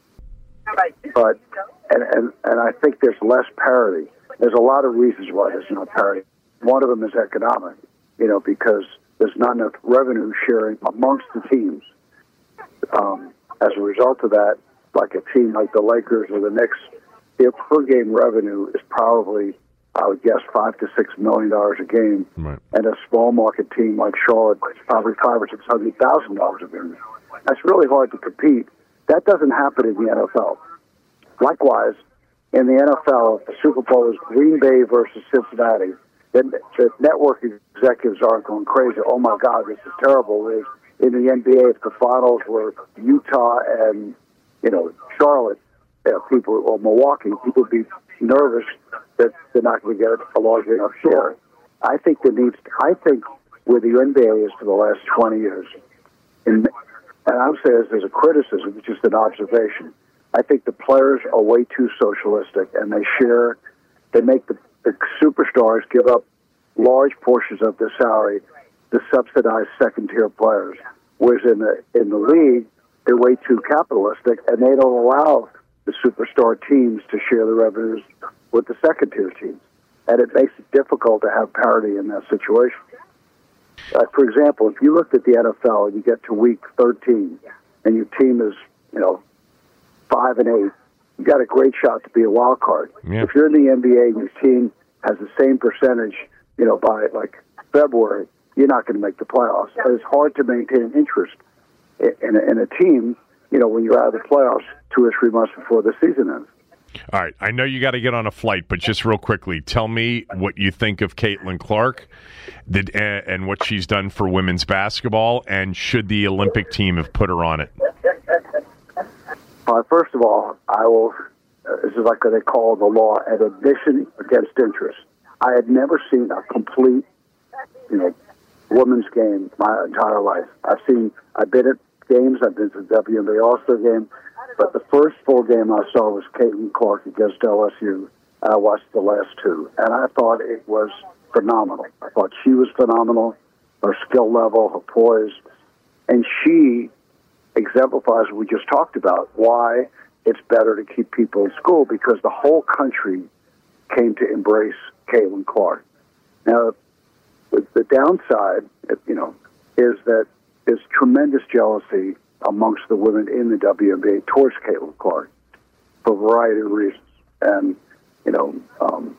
but and, and and I think there's less parity. There's a lot of reasons why there's not parity. One of them is economic, you know, because there's not enough revenue sharing amongst the teams. Um, as a result of that, like a team like the Lakers or the Knicks, their per game revenue is probably, I would guess, five to six million dollars a game, right. And a small market team like Charlotte is probably five or six hundred thousand dollars a game. That's really hard to compete. That doesn't happen in the N F L. Likewise, in the N F L, if the Super Bowl is Green Bay versus Cincinnati, then the network executives aren't going crazy. Oh my God, this is terrible. Whereas in the N B A, if the finals were Utah and, you know, Charlotte, you know, people, or Milwaukee, people would be nervous that they're not going to get a large enough share. I think there needs. I think where the N B A is for the last twenty years, in, and I'm saying this as a criticism, it's just an observation. I think the players are way too socialistic, and they share. They make the, the superstars give up large portions of their salary to subsidize second-tier players. Whereas in the in the league, they're way too capitalistic, and they don't allow the superstar teams to share the revenues with the second-tier teams. And it makes it difficult to have parity in that situation. Uh, for example, if you looked at the N F L and you get to week thirteen, and your team is, you know, five and eight, you got a great shot to be a wild card. Yeah. If you're in the N B A and your team has the same percentage, you know, by like February, you're not going to make the playoffs. And it's hard to maintain interest in a, in a team, you know, when you're out of the playoffs two or three months before the season ends. All right, I know you got to get on a flight, but just real quickly, tell me what you think of Caitlin Clark did, uh, and what she's done for women's basketball, and should the Olympic team have put her on it? Uh, first of all, I will, uh, this is like what they call the law, an admission against interest. I had never seen a complete, you know, women's game my entire life. I've seen, I've been at games, I've been to the W N B A All-Star game, but the first full game I saw was Caitlin Clark against L S U, and I watched the last two, and I thought it was phenomenal. I thought she was phenomenal, her skill level, her poise, and she exemplifies what we just talked about, why it's better to keep people in school, because the whole country came to embrace Caitlin Clark. Now, the, the downside, you know, is that there's tremendous jealousy amongst the women in the W N B A towards Caitlin Clark for a variety of reasons. And, you know, um,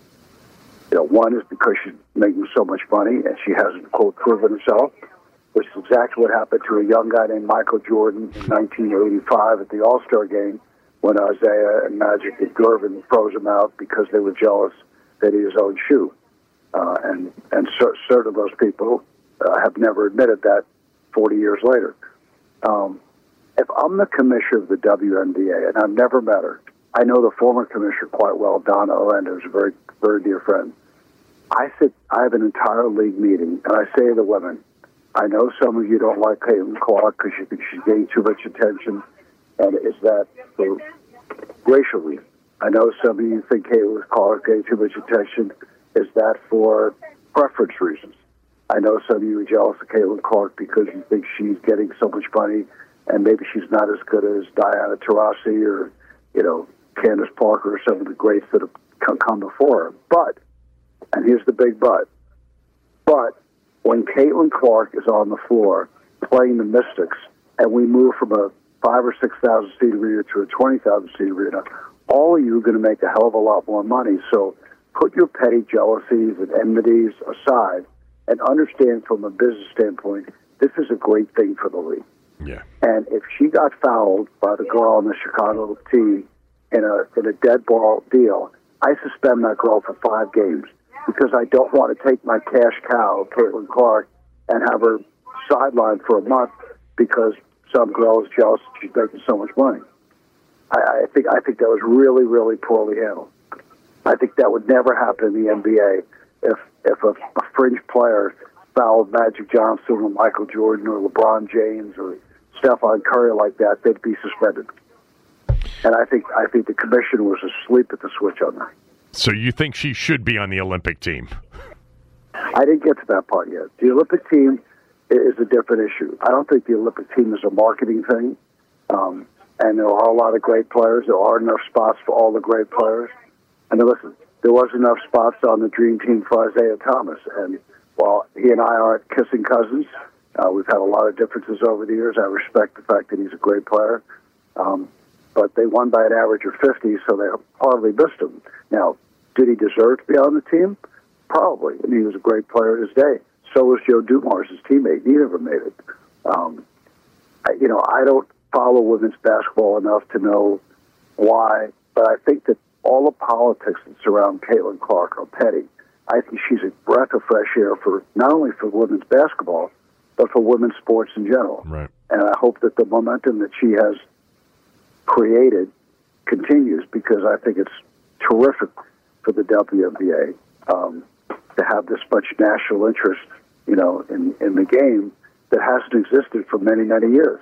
you know, one is because she's making so much money and she hasn't, quote, proven herself, which is exactly what happened to a young guy named Michael Jordan in nineteen eighty-five at the All-Star game when Isaiah and Magic and Gervin froze him out because they were jealous that he had his own shoe. Uh, and and cer- certain of those people uh, have never admitted that forty years later. Um, if I'm the commissioner of the W N B A, and I've never met her, I know the former commissioner quite well, Donna Orlando, who's a very, very dear friend. I sit, I have an entire league meeting, and I say to the women, I know some of you don't like Caitlin Clark because you think she's getting too much attention, and is that for racial reasons? I know some of you think Caitlin Clark getting too much attention. Is that for preference reasons? I know some of you are jealous of Caitlin Clark because you think she's getting so much money, and maybe she's not as good as Diana Taurasi or, you know, Candace Parker or some of the greats that have come before her. But, and here's the big but, but when Caitlin Clark is on the floor playing the Mystics, and we move from a five or six thousand seat arena to a twenty thousand seat arena, all of you are going to make a hell of a lot more money. So put your petty jealousies and enmities aside and understand from a business standpoint, this is a great thing for the league. Yeah. And if she got fouled by the girl on the Chicago team in a in a dead ball deal, I suspend that girl for five games because I don't want to take my cash cow, Caitlin Clark, and have her sidelined for a month because some girl is jealous that she's making so much money. I, I think I think that was really, really poorly handled. I think that would never happen in the N B A if if a, a fringe player fouled Magic Johnson or Michael Jordan or LeBron James or Stephon Curry like that, they'd be suspended. And I think I think the commission was asleep at the switch on that. So you think she should be on the Olympic team? I didn't get to that part yet. The Olympic team is a different issue. I don't think the Olympic team is a marketing thing. Um, and there are a lot of great players. There are enough spots for all the great players. And then listen, there was enough spots on the dream team for Isaiah Thomas. And while he and I aren't kissing cousins, uh, we've had a lot of differences over the years. I respect the fact that he's a great player. Um, but they won by an average of fifty, so they hardly missed him. Now, did he deserve to be on the team? Probably. I mean, he was a great player in his day. So was Joe Dumars, his teammate. He never made it. Um, I, you know, I don't follow women's basketball enough to know why, but I think that all the politics that surround Caitlin Clark are petty. I think she's a breath of fresh air for not only for women's basketball, but for women's sports in general. Right. And I hope that the momentum that she has created continues because I think it's terrific for the W N B A um, to have this much national interest, you know, in, in the game that hasn't existed for many, many years.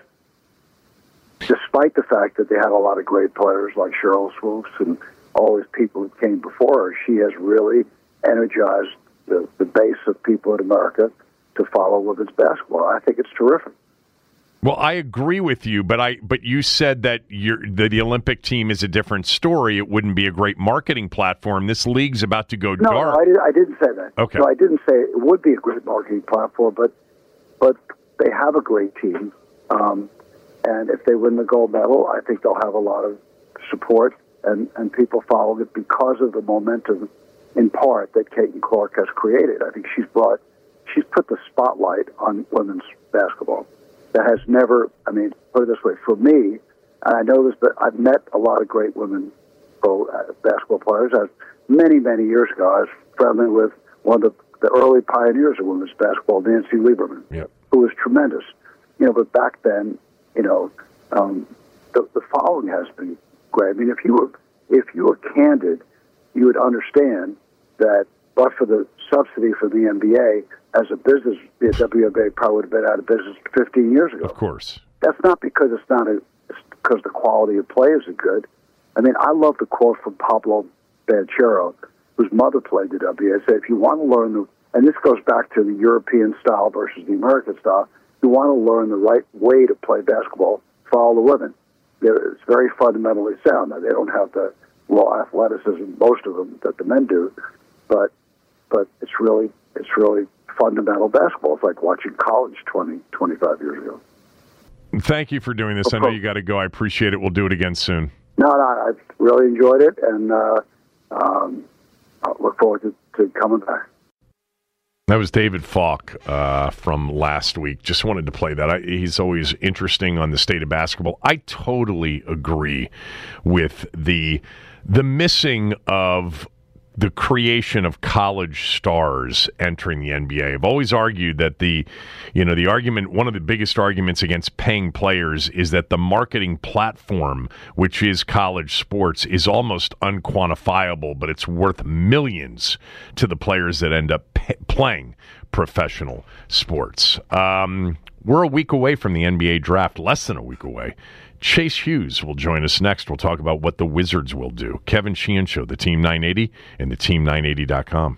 Despite the fact that they had a lot of great players like Cheryl Swoops and all these people who came before her, she has really energized the, the base of people in America to follow women's basketball. I think it's terrific. Well, I agree with you, but I but you said that you're, the, the Olympic team is a different story. It wouldn't be a great marketing platform. This league's about to go no, dark. No, I, did, I didn't say that. Okay. No, I didn't say it would be a great marketing platform, but but they have a great team. Um, and if they win the gold medal, I think they'll have a lot of support, and, and people follow it because of the momentum, in part, that Caitlin Clark has created. I think she's brought, she's put the spotlight on women's basketball. That has never, I mean, put it this way, for me, and I know this, but I've met a lot of great women pro uh, basketball players. I was, many, many years ago, I was friendly with one of the, the early pioneers of women's basketball, Nancy Lieberman, yep. who was tremendous. You know, but back then, you know, um, the, the following has been great. I mean, if you were if you were candid, you would understand that, but for the subsidy for the N B A, as a business, the W N B A probably would have been out of business fifteen years ago. Of course. That's not because it's not a, it's because the quality of play isn't good. I mean, I love the quote from Pablo Banchero, whose mother played the W N B A. Said, if you want to learn the, and this goes back to the European style versus the American style, you want to learn the right way to play basketball, follow the women. They're, it's very fundamentally sound. Now, they don't have the raw athleticism, most of them, that the men do, but but it's really it's really fundamental basketball. It's like watching college twenty, twenty-five years ago. Thank you for doing this. I know you got to go. I appreciate it. We'll do it again soon. No, no, I really enjoyed it, and uh, um, I look forward to, to coming back. That was David Falk uh, from last week. Just wanted to play that. I, he's always interesting on the state of basketball. I totally agree with the the missing of the creation of college stars entering the N B A. I've always argued that the, you know, the argument, one of the biggest arguments against paying players is that the marketing platform, which is college sports, is almost unquantifiable, but it's worth millions to the players that end up pay- playing professional sports. Um, we're a week away from the N B A draft, less than a week away. Chase Hughes will join us next. We'll talk about what the Wizards will do. Kevin Sheehan Show, the Team nine eighty, and the team nine eighty dot com.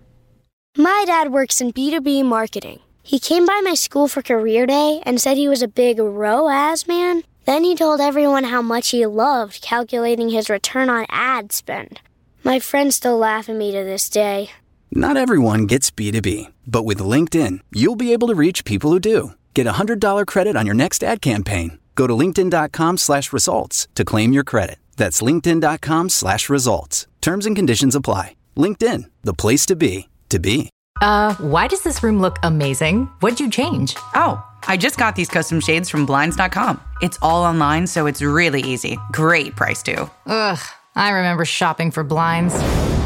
My dad works in B two B marketing. He came by my school for career day and said he was a big R O A S man. Then he told everyone how much he loved calculating his return on ad spend. My friends still laugh at me to this day. Not everyone gets B two B, but with LinkedIn, you'll be able to reach people who do. Get a one hundred dollars credit on your next ad campaign. Go to linkedin.com slash results to claim your credit. That's linkedin.com slash results. Terms and conditions apply. LinkedIn, the place to be, to be. Uh, why does this room look amazing? What'd you change? Oh, I just got these custom shades from Blinds dot com. It's all online, so it's really easy. Great price, too. Ugh, I remember shopping for blinds.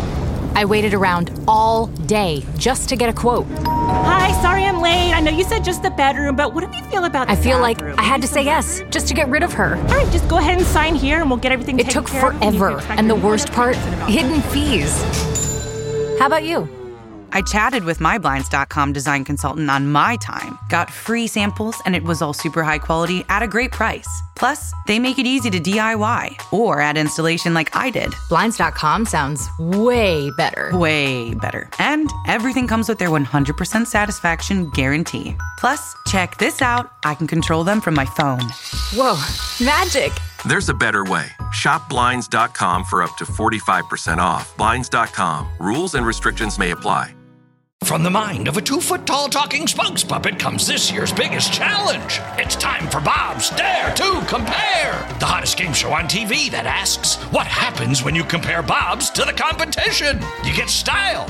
I waited around all day just to get a quote. Hi, sorry I'm late. I know you said just the bedroom, but what do you feel about the I feel bathroom? like I had to say yes just to get rid of her. All right, just go ahead and sign here and we'll get everything It taken took care of. forever, and the worst part, hidden fees. How about you? I chatted with my Blinds dot com design consultant on my time, got free samples, and it was all super high quality at a great price. Plus, they make it easy to D I Y or add installation like I did. Blinds dot com sounds way better. Way better. And everything comes with their one hundred percent satisfaction guarantee. Plus, check this out. I can control them from my phone. Whoa, magic. There's a better way. Shop Blinds dot com for up to forty-five percent off. Blinds dot com. Rules and restrictions may apply. From the mind of a two-foot-tall talking spokes puppet comes this year's biggest challenge. It's time for Bob's Dare to Compare, the hottest game show on T V that asks, what happens when you compare Bob's to the competition? You get style.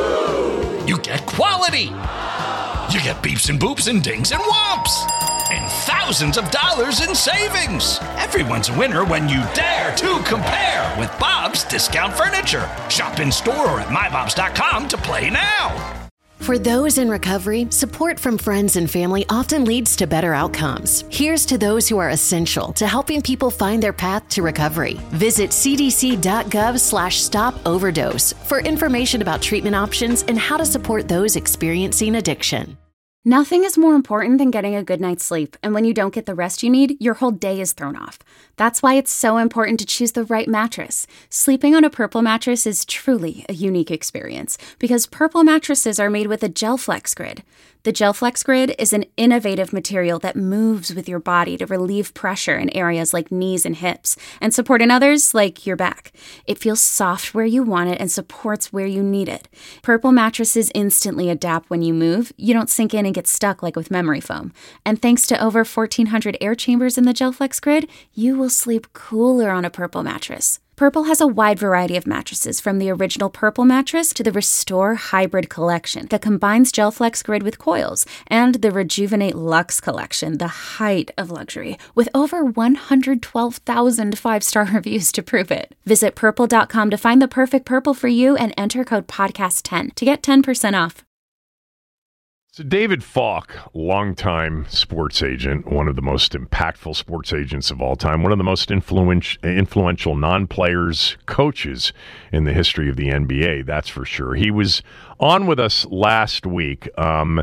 You get quality. You get beeps and boops and dings and whomps. And thousands of dollars in savings. Everyone's a winner when you dare to compare with Bob's Discount Furniture. Shop in store or at my bobs dot com to play now. For those in recovery, support from friends and family often leads to better outcomes. Here's to those who are essential to helping people find their path to recovery. Visit cdc.gov slash stop overdose for information about treatment options and how to support those experiencing addiction. Nothing is more important than getting a good night's sleep, and when you don't get the rest you need, your whole day is thrown off. That's why it's so important to choose the right mattress. Sleeping on a Purple mattress is truly a unique experience because Purple mattresses are made with a GelFlex Grid. The GelFlex Grid is an innovative material that moves with your body to relieve pressure in areas like knees and hips and support in others like your back. It feels soft where you want it and supports where you need it. Purple mattresses instantly adapt when you move. You don't sink in and get stuck like with memory foam. And thanks to over fourteen hundred air chambers in the GelFlex Grid, you will sleep cooler on a Purple mattress. Purple has a wide variety of mattresses, from the original Purple mattress to the Restore Hybrid collection that combines GelFlex Grid with coils, and the Rejuvenate Luxe collection, the height of luxury, with over one hundred twelve thousand five-star reviews to prove it. Visit purple dot com to find the perfect Purple for you and enter code podcast ten to get ten percent off. So David Falk, longtime sports agent, one of the most impactful sports agents of all time, one of the most influential, influential non-players coaches in the history of the N B A, that's for sure. He was on with us last week, um,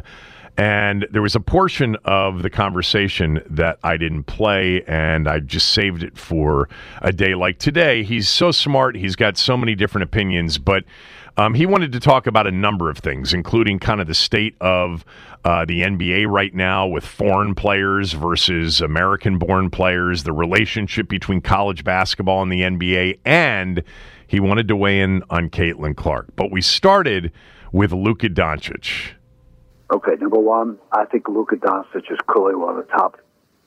and there was a portion of the conversation that I didn't play, and I just saved it for a day like today. He's so smart. He's got so many different opinions, but Um, he wanted to talk about a number of things, including kind of the state of uh, the N B A right now with foreign players versus American-born players, the relationship between college basketball and the N B A, and he wanted to weigh in on Caitlin Clark. But we started with Luka Doncic. Okay, number one, I think Luka Doncic is clearly one of the top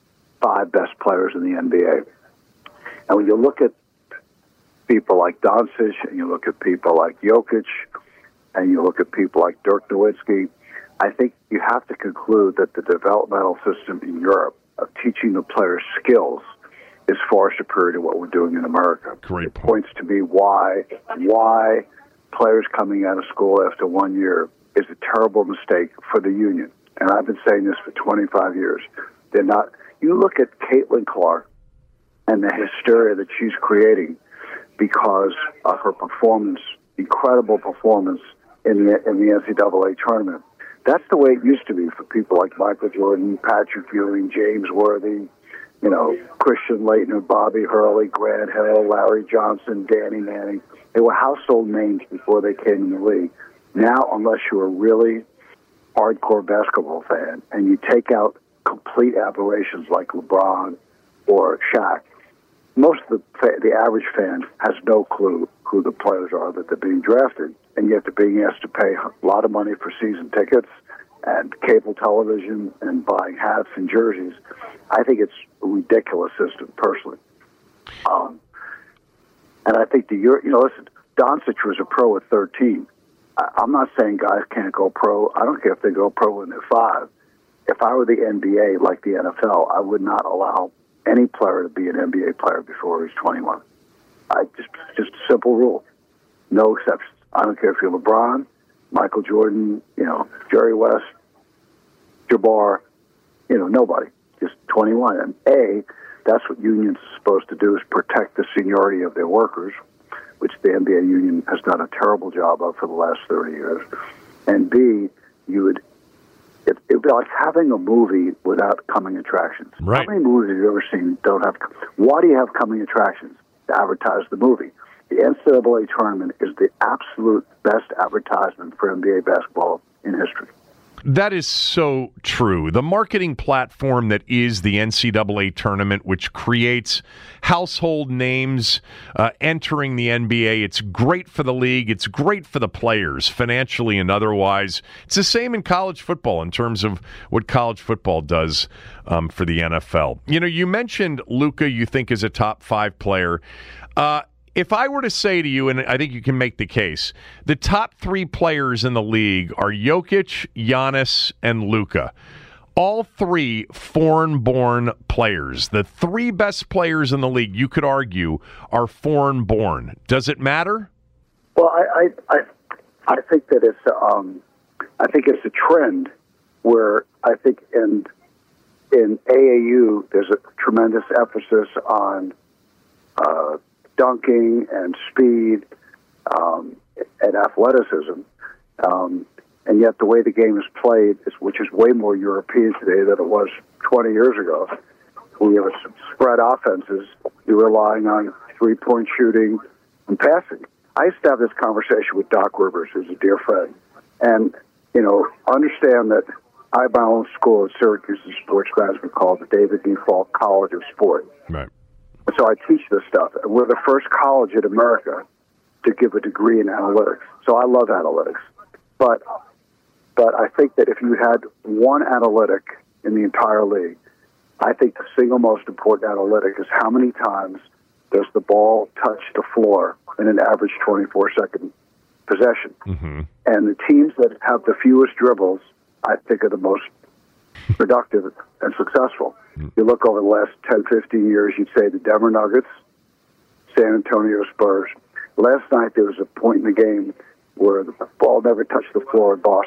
five best players in the N B A. And when you look at people like Doncic, and you look at people like Jokic, and you look at people like Dirk Nowitzki, I think you have to conclude that the developmental system in Europe of teaching the players skills is far superior to what we're doing in America. Great point. It points to me why why players coming out of school after one year is a terrible mistake for the union. And I've been saying this for twenty-five years. They're not. You look at Caitlin Clark and the hysteria that she's creating because of her performance, incredible performance in the in the N C double A tournament. That's the way it used to be for people like Michael Jordan, Patrick Ewing, James Worthy, you know, Christian Laettner, Bobby Hurley, Grant Hill, Larry Johnson, Danny Manning. They were household names before they came in the league. Now, unless you're a really hardcore basketball fan and you take out complete aberrations like LeBron or Shaq, most of the the average fan has no clue who the players are that they're being drafted, and yet they're being asked to pay a lot of money for season tickets and cable television and buying hats and jerseys. I think it's a ridiculous system, personally. Um, and I think the you know, listen, Doncic was a pro at thirteen. I, I'm not saying guys can't go pro. I don't care if they go pro when they're five. If I were the N B A, like the N F L, I would not allow any player to be an N B A player before he's twenty-one. I just just a simple rule, no exceptions. I don't care if you're LeBron, Michael Jordan, you know, Jerry West, Jabbar, you know, nobody. Just twenty-one. And A, that's what unions are supposed to do, is protect the seniority of their workers, which the N B A union has done a terrible job of for the last thirty years. And B, you would It would be like having a movie without coming attractions. Right. How many movies have you ever seen don't have? Why do you have coming attractions? To advertise the movie. The N C double A tournament is the absolute best advertisement for N B A basketball in history. That is so true. The marketing platform that is the N C double A tournament, which creates household names uh, entering the N B A, it's great for the league. It's great for the players, financially and otherwise. It's the same in college football in terms of what college football does um, for the N F L. You know, you mentioned Luka, you think is a top five player. Uh, If I were to say to you, and I think you can make the case, the top three players in the league are Jokic, Giannis, and Luka. All three foreign-born players. The three best players in the league, you could argue, are foreign-born. Does it matter? Well, I I, I, I think that it's um, I think it's a trend where I think in in A A U there's a tremendous emphasis on Uh, dunking and speed um, and athleticism, um, and yet the way the game is played, is, which is way more European today than it was twenty years ago. We have spread offenses. You're relying on three-point shooting and passing. I used to have this conversation with Doc Rivers, who's a dear friend, and you know, understand that I have my own school at Syracuse in sports management called the David D. Falk College of Sport. Right. So I teach this stuff. We're the first college in America to give a degree in analytics. So I love analytics. But but I think that if you had one analytic in the entire league, I think the single most important analytic is how many times does the ball touch the floor in an average twenty-four second possession. Mm-hmm. And the teams that have the fewest dribbles, I think, are the most productive and successful. You look over the last ten, fifteen years, you'd say the Denver Nuggets, San Antonio Spurs. Last night there was a point in the game where the ball never touched the floor in Boston.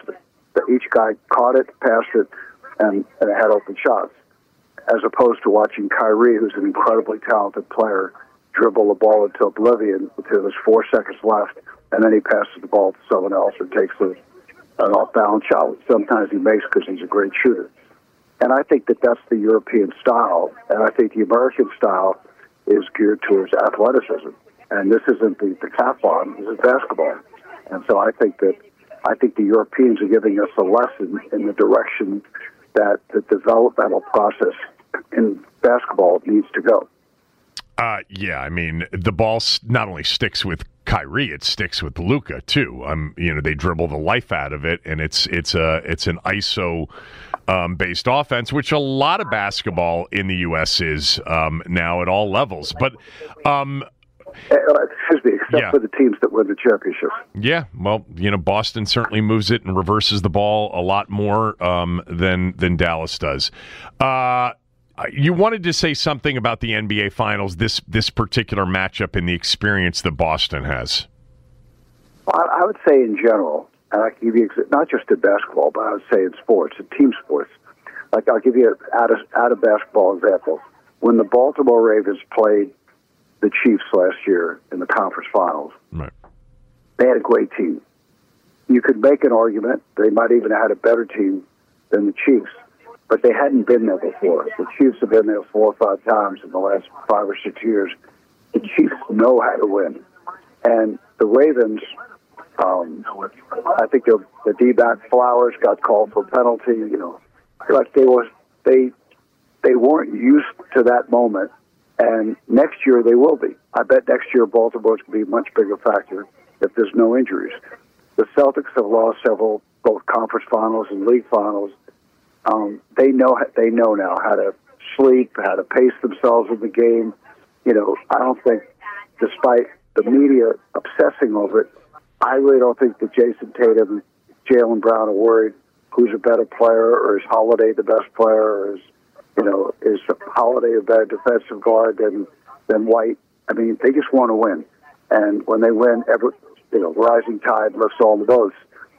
that each guy caught it, passed it, and, and had open shots, as opposed to watching Kyrie, who's an incredibly talented player, dribble the ball into oblivion until there's four seconds left, and then he passes the ball to someone else or takes a, an off-balance shot, which sometimes he makes because he's a great shooter. And I think that that's the European style, and I think the American style is geared towards athleticism. And this isn't the decathlon, this is basketball. And so I think that I think the Europeans are giving us a lesson in the direction that the developmental process in basketball needs to go. Uh, yeah, I mean, the ball not only sticks with Kyrie, it sticks with Luka too. Um, you know, they dribble the life out of it, and it's it's a it's an I S O um, based offense, which a lot of basketball in the U S is um, now at all levels. But um, excuse me, except yeah. for the teams that win the championship. Yeah, well, you know, Boston certainly moves it and reverses the ball a lot more um, than than Dallas does. Uh, You wanted to say something about the N B A Finals, this this particular matchup and the experience that Boston has. Well, I would say in general, and I can give you not just in basketball, but I would say in sports, in team sports. Like I'll give you an out of, out of basketball example. When the Baltimore Ravens played the Chiefs last year in the conference finals, right. They had a great team. You could make an argument they might even have had a better team than the Chiefs. But they hadn't been there before. The Chiefs have been there four or five times in the last five or six years. The Chiefs know how to win. And the Ravens, um, I think the, the D-back Flowers got called for penalty. You know, like they were, they they weren't used to that moment. And next year they will be. I bet next year Baltimore's going to be a much bigger factor if there's no injuries. The Celtics have lost several, both conference finals and league finals. Um, they know they know now how to sleep, how to pace themselves in the game. You know, I don't think, despite the media obsessing over it, I really don't think that Jason Tatum, Jaylen Brown are worried who's a better player, or is Holiday the best player, or is, you know, is Holiday a better defensive guard than than White? I mean, they just want to win, and when they win, every you know, rising tide lifts all the boats.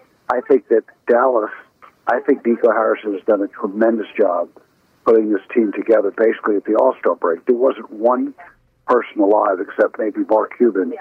I think that Dallas. I think Nico Harrison has done a tremendous job putting this team together basically at the All-Star break. There wasn't one person alive except maybe Mark Cuban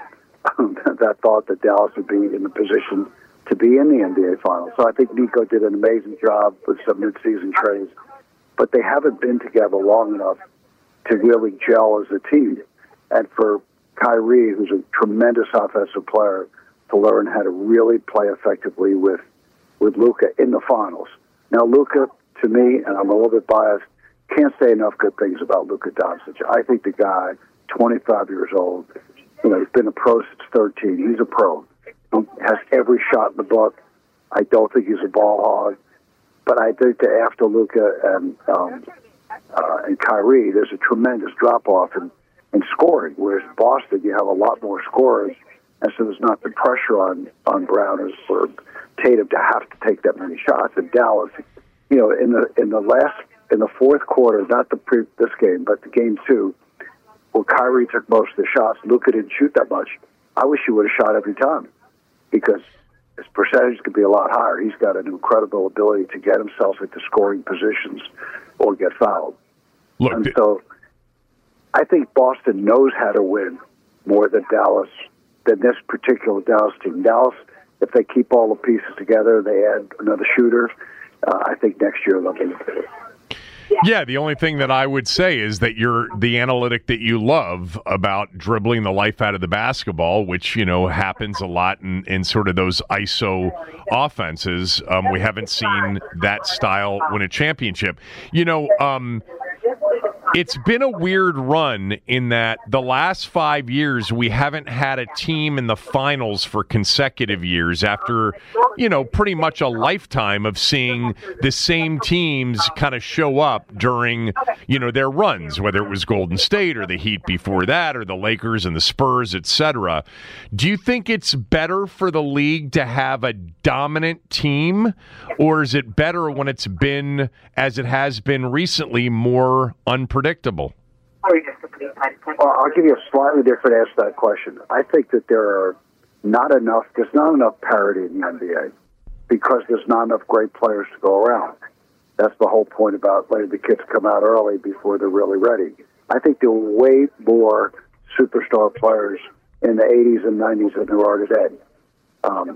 that thought that Dallas would be in the position to be in the N B A Finals. So I think Nico did an amazing job with some mid-season trades, but they haven't been together long enough to really gel as a team. And for Kyrie, who's a tremendous offensive player, to learn how to really play effectively with with Luka in the finals. Now, Luka, to me, and I'm a little bit biased, can't say enough good things about Luka Doncic. I think the guy, twenty-five years old, you know, he's been a pro since thirteen. He's a pro. He has every shot in the book. I don't think he's a ball hog. But I think that after Luka and um, uh, and Kyrie, there's a tremendous drop-off in, in scoring, whereas Boston, you have a lot more scorers, and so there's not the pressure on, on Brown or, or Tatum to have to take that many shots. In Dallas, you know, in the in the last in the fourth quarter, not the pre, this game, but the game two, where Kyrie took most of the shots, Luka didn't shoot that much. I wish he would have shot every time, because his percentage could be a lot higher. He's got an incredible ability to get himself into scoring positions or get fouled. Look, and so I think Boston knows how to win more than Dallas, than this particular Dallas team. Dallas, if they keep all the pieces together, they add another shooter, uh, I think next year they'll be good. Yeah, the only thing that I would say is that you're the analytic that you love about dribbling the life out of the basketball, which, you know, happens a lot in, in sort of those I S O offenses. Um, we haven't seen that style win a championship. You know, um, it's been a weird run in that the last five years we haven't had a team in the finals for consecutive years after, you know, pretty much a lifetime of seeing the same teams kind of show up during, you know, their runs, whether it was Golden State or the Heat before that or the Lakers and the Spurs, et cetera. Do you think it's better for the league to have a dominant team, or is it better when it's been, as it has been recently, more unpredictable? Predictable. Well, I'll give you a slightly different answer to that question. I think that there are not enough, there's not enough parity in the N B A. because there's not enough great players to go around. That's the whole point about letting the kids come out early before they're really ready. I think there were way more superstar players in the eighties and nineties than there are today. Um,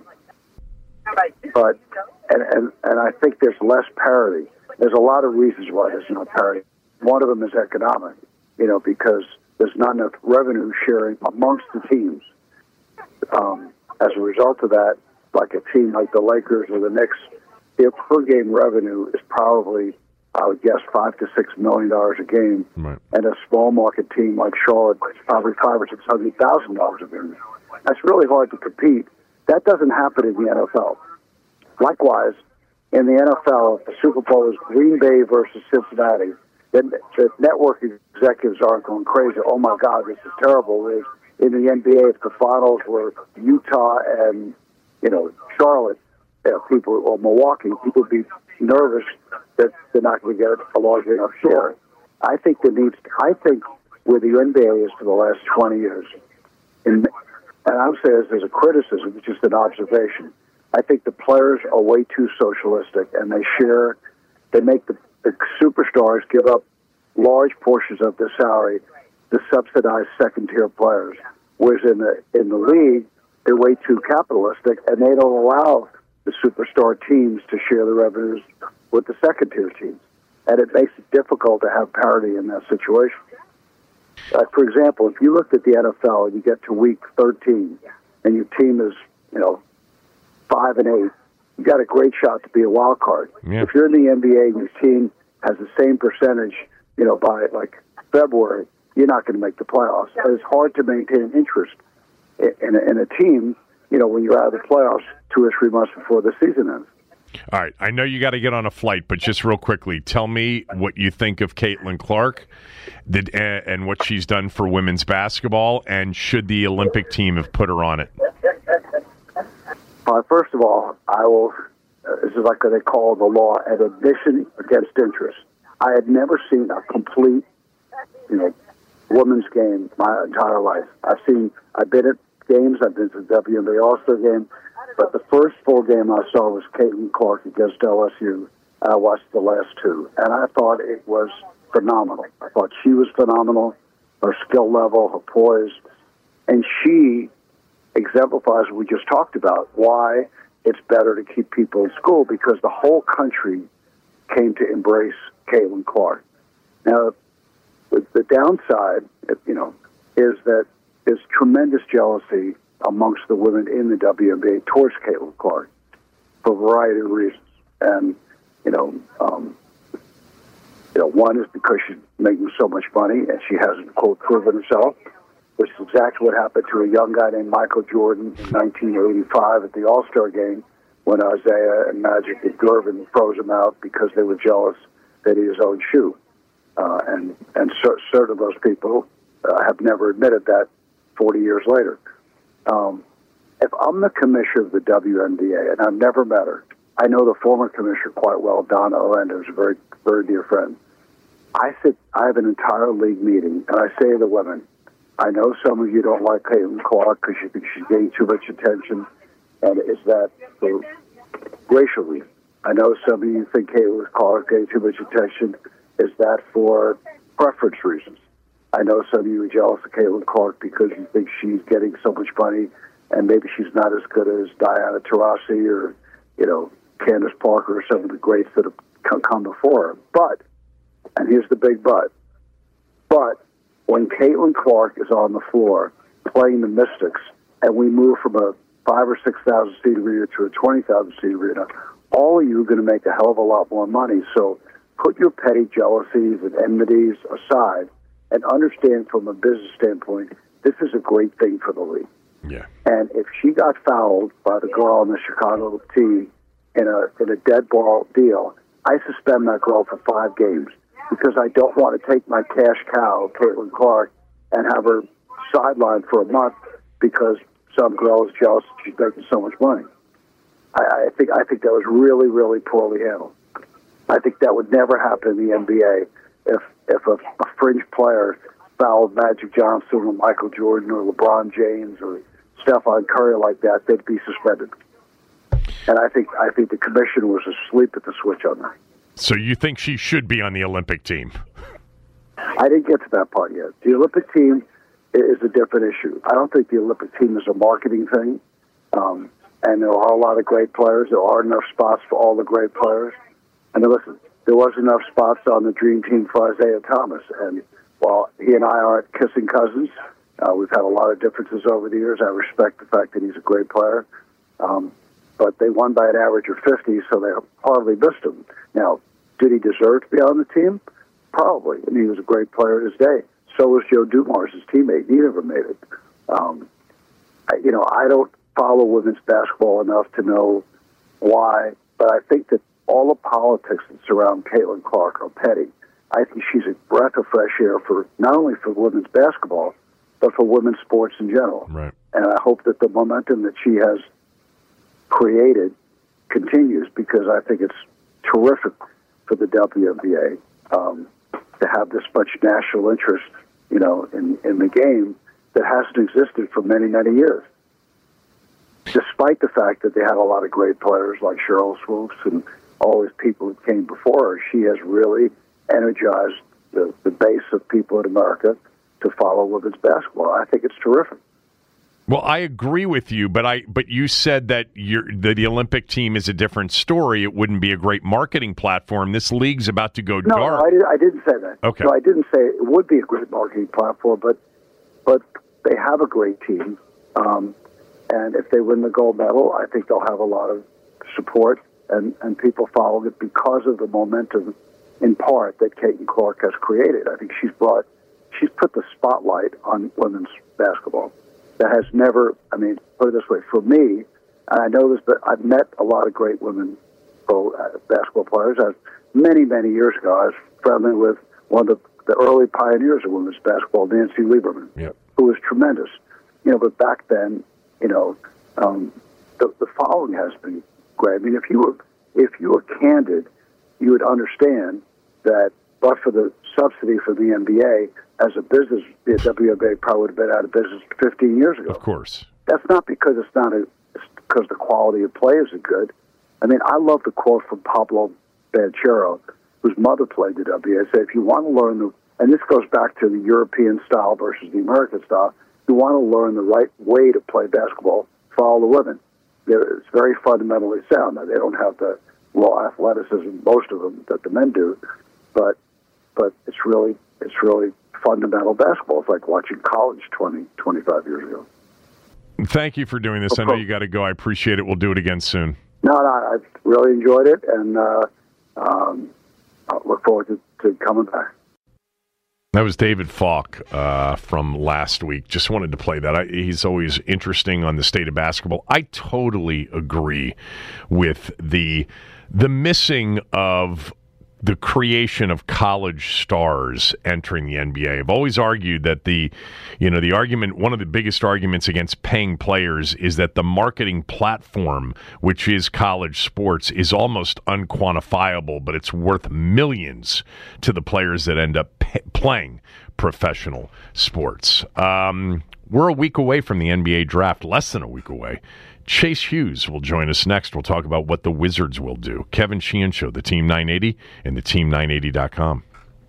but and, and and I think there's less parity. There's a lot of reasons why there's no parity. One of them is economic, you know, because there's not enough revenue sharing amongst the teams. Um, as a result of that, like a team like the Lakers or the Knicks, their per game revenue is probably, I would guess, five to six million dollars a game, right. And a small market team like Charlotte is probably five or six hundred thousand dollars a game. That's really hard to compete. That doesn't happen in the N F L. Likewise, in the N F L, if the Super Bowl is Green Bay versus Cincinnati, then the network executives aren't going crazy. Oh my God, this is terrible. In the N B A, if the finals were Utah and you know Charlotte, you know, people or Milwaukee, people would be nervous that they're not going to get a large enough share. I think there needs. I think where the N B A is for the last twenty years, in, and I'm saying this as a criticism, it's just an observation. I think the players are way too socialistic, and they share. They make the, the superstars give up large portions of their salary to subsidize second-tier players. Whereas in the in the league, they're way too capitalistic, and they don't allow the superstar teams to share the revenues with the second-tier teams. And it makes it difficult to have parity in that situation. Uh, for example, if you looked at the N F L and you get to week thirteen, and your team is, you know, five and eight, you got a great shot to be a wild card. Yeah. If you're in the N B A and your team has the same percentage, you know, by like February, you're not going to make the playoffs. And it's hard to maintain interest in a, in a team, you know, when you're out of the playoffs two or three months before the season ends. All right, I know you got to get on a flight, but just real quickly, tell me what you think of Caitlin Clark did, uh, and what she's done for women's basketball, and should the Olympic team have put her on it? Uh, first of all, I will, uh, this is like what they call the law, an admission against interest. I had never seen a complete, you know, women's game my entire life. I've seen, I've been at games, I've been to the W N B A All-Star game, but the first full game I saw was Caitlin Clark against L S U, and I watched the last two, and I thought it was phenomenal. I thought she was phenomenal, her skill level, her poise, and she exemplifies what we just talked about, why it's better to keep people in school, because the whole country came to embrace Caitlin Clark. Now, the, the downside, you know, is that there's tremendous jealousy amongst the women in the W N B A towards Caitlin Clark for a variety of reasons. And, you know, um, you know, one is because she's making so much money and she hasn't, quote, proven herself, which is exactly what happened to a young guy named Michael Jordan in nineteen eighty-five at the All-Star game when Isaiah and Magic and Gervin froze him out because they were jealous that he had his own shoe. Uh, and and cer- certain of those people uh, have never admitted that forty years later. Um, if I'm the commissioner of the W N B A, and I've never met her, I know the former commissioner quite well, Donna Orlando, who's a very, very dear friend. I sit, I have an entire league meeting, and I say to the women, I know some of you don't like Caitlin Clark because you think she's getting too much attention, and is that for racial reasons? I know some of you think Caitlin Clark getting too much attention. Is that for preference reasons? I know some of you are jealous of Caitlin Clark because you think she's getting so much money, and maybe she's not as good as Diana Taurasi or, you know, Candace Parker or some of the greats that have come before her. But, and here's the big but, but when Caitlin Clark is on the floor playing the Mystics, and we move from a five or six thousand seat arena to a twenty thousand seat arena, all of you are going to make a hell of a lot more money. So put your petty jealousies and enmities aside and understand from a business standpoint, this is a great thing for the league. Yeah. And if she got fouled by the girl on the Chicago team in a in a dead ball deal, I suspend that girl for five games because I don't want to take my cash cow, Caitlin Clark, and have her sidelined for a month because some girl is jealous that she's making so much money. I, I think I think that was really, really poorly handled. I think that would never happen in the N B A if if a, a fringe player fouled Magic Johnson or Michael Jordan or LeBron James or Stephon Curry like that, they'd be suspended. And I think I think the commission was asleep at the switch on that. So you think she should be on the Olympic team? I didn't get to that part yet. The Olympic team is a different issue. I don't think the Olympic team is a marketing thing. Um, and there are a lot of great players. There are enough spots for all the great players. And listen, there was enough spots on the dream team for Isaiah Thomas. And while he and I aren't kissing cousins, uh, we've had a lot of differences over the years. I respect the fact that he's a great player. Um, but they won by an average of fifty, so they hardly missed him. Now, did he deserve to be on the team? Probably. I mean, he was a great player in his day. So was Joe Dumars, his teammate. He never made it. Um, I, you know, I don't follow women's basketball enough to know why, but I think that all the politics that surround Caitlin Clark are petty. I think she's a breath of fresh air for not only for women's basketball, but for women's sports in general. Right. And I hope that the momentum that she has created continues, because I think it's terrific for the W N B A um, to have this much national interest, you know, in, in the game that hasn't existed for many, many years. Despite the fact that they had a lot of great players like Cheryl Swoops and all these people who came before her, she has really energized the, the base of people in America to follow women's basketball. I think it's terrific. Well, I agree with you, but I but you said that you're, the, the Olympic team is a different story. It wouldn't be a great marketing platform. This league's about to go no, dark. No, I, did, I didn't say that. Okay. No, I didn't say it would be a great marketing platform, but but they have a great team. Um, and if they win the gold medal, I think they'll have a lot of support and, and people following it because of the momentum, in part, that Caitlin Clark has created. I think she's brought, she's put the spotlight on women's basketball. That has never, I mean, put it this way, for me, and I know this, but I've met a lot of great women pro uh, basketball players. I was, many, many years ago, I was friendly with one of the, the early pioneers of women's basketball, Nancy Lieberman, yep. who was tremendous. You know, but back then, you know, um, the, the following has been great. I mean, if you were, if you were candid, you would understand that, but for the subsidy for the N B A, as a business, the W N B A probably would have been out of business fifteen years ago. Of course. That's not because it's not a, it's because the quality of play isn't good. I mean, I love the quote from Pablo Banchero, whose mother played the W N B A. Said, if you want to learn the, and this goes back to the European style versus the American style, you want to learn the right way to play basketball, follow the women. They're, it's very fundamentally sound. Now, they don't have the raw athleticism, most of them, that the men do, but but it's really it's really fundamental basketball. It's like watching college twenty, twenty-five years ago. Thank you for doing this. I know you got to go. I appreciate it. We'll do it again soon. No, no, I really enjoyed it, and uh, um, I look forward to, to coming back. That was David Falk uh, from last week. Just wanted to play that. I, he's always interesting on the state of basketball. I totally agree with the the missing of the creation of college stars entering the N B A. I've always argued that the, you know, the argument, one of the biggest arguments against paying players is that the marketing platform, which is college sports, is almost unquantifiable, but it's worth millions to the players that end up pay- playing professional sports. Um, we're a week away from the N B A draft, less than a week away. Chase Hughes will join us next. We'll talk about what the Wizards will do. Kevin Sheehan Show, the Team nine eighty, and the team nine eighty dot com.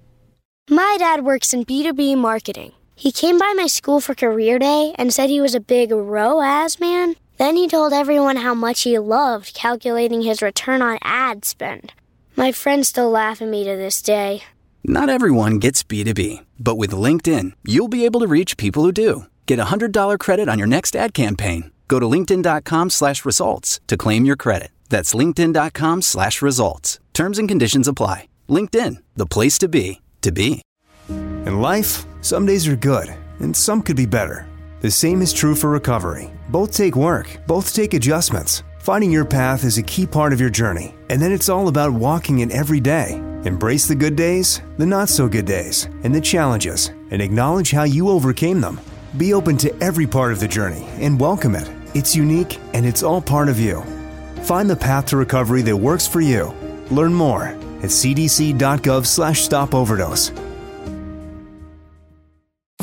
My dad works in B two B marketing. He came by my school for career day and said he was a big R O A S man. Then he told everyone how much he loved calculating his return on ad spend. My friends still laugh at me to this day. Not everyone gets B two B, but with LinkedIn, you'll be able to reach people who do. Get a one hundred dollars credit on your next ad campaign. Go to linkedin.com slash results to claim your credit. That's linkedin.com slash results. Terms and conditions apply. LinkedIn, the place to be, to be. In life, some days are good, and some could be better. The same is true for recovery. Both take work, both take adjustments. Finding your path is a key part of your journey, and then it's all about walking it every day. Embrace the good days, the not so good days, and the challenges, and acknowledge how you overcame them. Be open to every part of the journey and welcome it. It's unique and it's all part of you. Find the path to recovery that works for you. Learn more at cdc.gov slash stop overdose.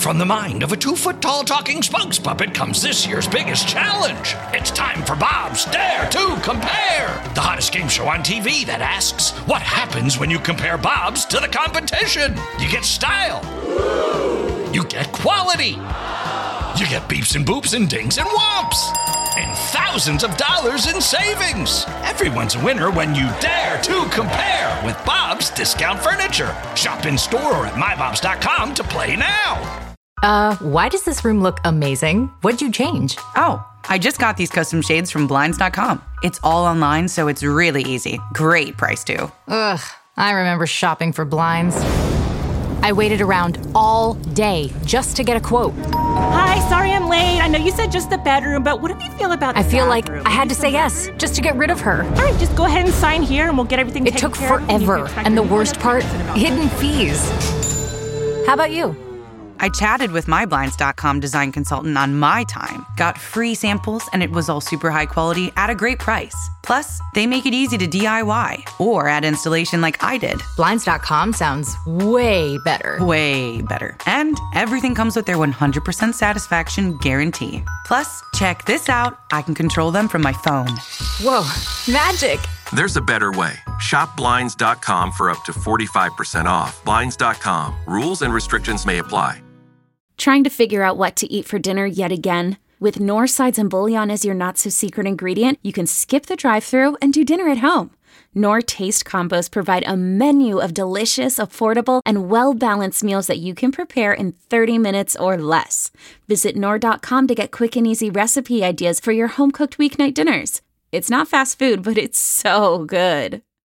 From the mind of a two-foot-tall talking spokes puppet comes this year's biggest challenge. It's time for Bob's Dare to Compare, the hottest game show on T V that asks, what happens when you compare Bobs to the competition? You get style. You get quality. You get beeps and boops and dings and whomps. And thousands of dollars in savings. Everyone's a winner when you dare to compare with Bob's Discount Furniture. Shop in store or at my bobs dot com to play now. Uh, why does this room look amazing? What'd you change? Oh, I just got these custom shades from blinds dot com. It's all online, so it's really easy. Great price, too. Ugh, I remember shopping for blinds. I waited around all day just to get a quote. Hi, sorry I'm late. I know you said just the bedroom, but what do you feel about the I feel bathroom? like I had to say yes just to get rid of her. All right, just go ahead and sign here and we'll get everything It taken took care of. forever, and the worst part, hidden fees. How about you? I chatted with my blinds dot com design consultant on my time, got free samples, and it was all super high quality at a great price. Plus, they make it easy to D I Y or add installation like I did. blinds dot com sounds way better. Way better. And everything comes with their one hundred percent satisfaction guarantee. Plus, check this out. I can control them from my phone. Whoa, magic. There's a better way. Shop blinds dot com for up to forty-five percent off. blinds dot com. Rules and restrictions may apply. Trying to figure out what to eat for dinner yet again? With Knorr sides and bouillon as your not-so-secret ingredient, you can skip the drive-thru and do dinner at home. Knorr Taste Combos provide a menu of delicious, affordable, and well-balanced meals that you can prepare in thirty minutes or less. Visit Knorr dot com to get quick and easy recipe ideas for your home-cooked weeknight dinners. It's not fast food, but it's so good.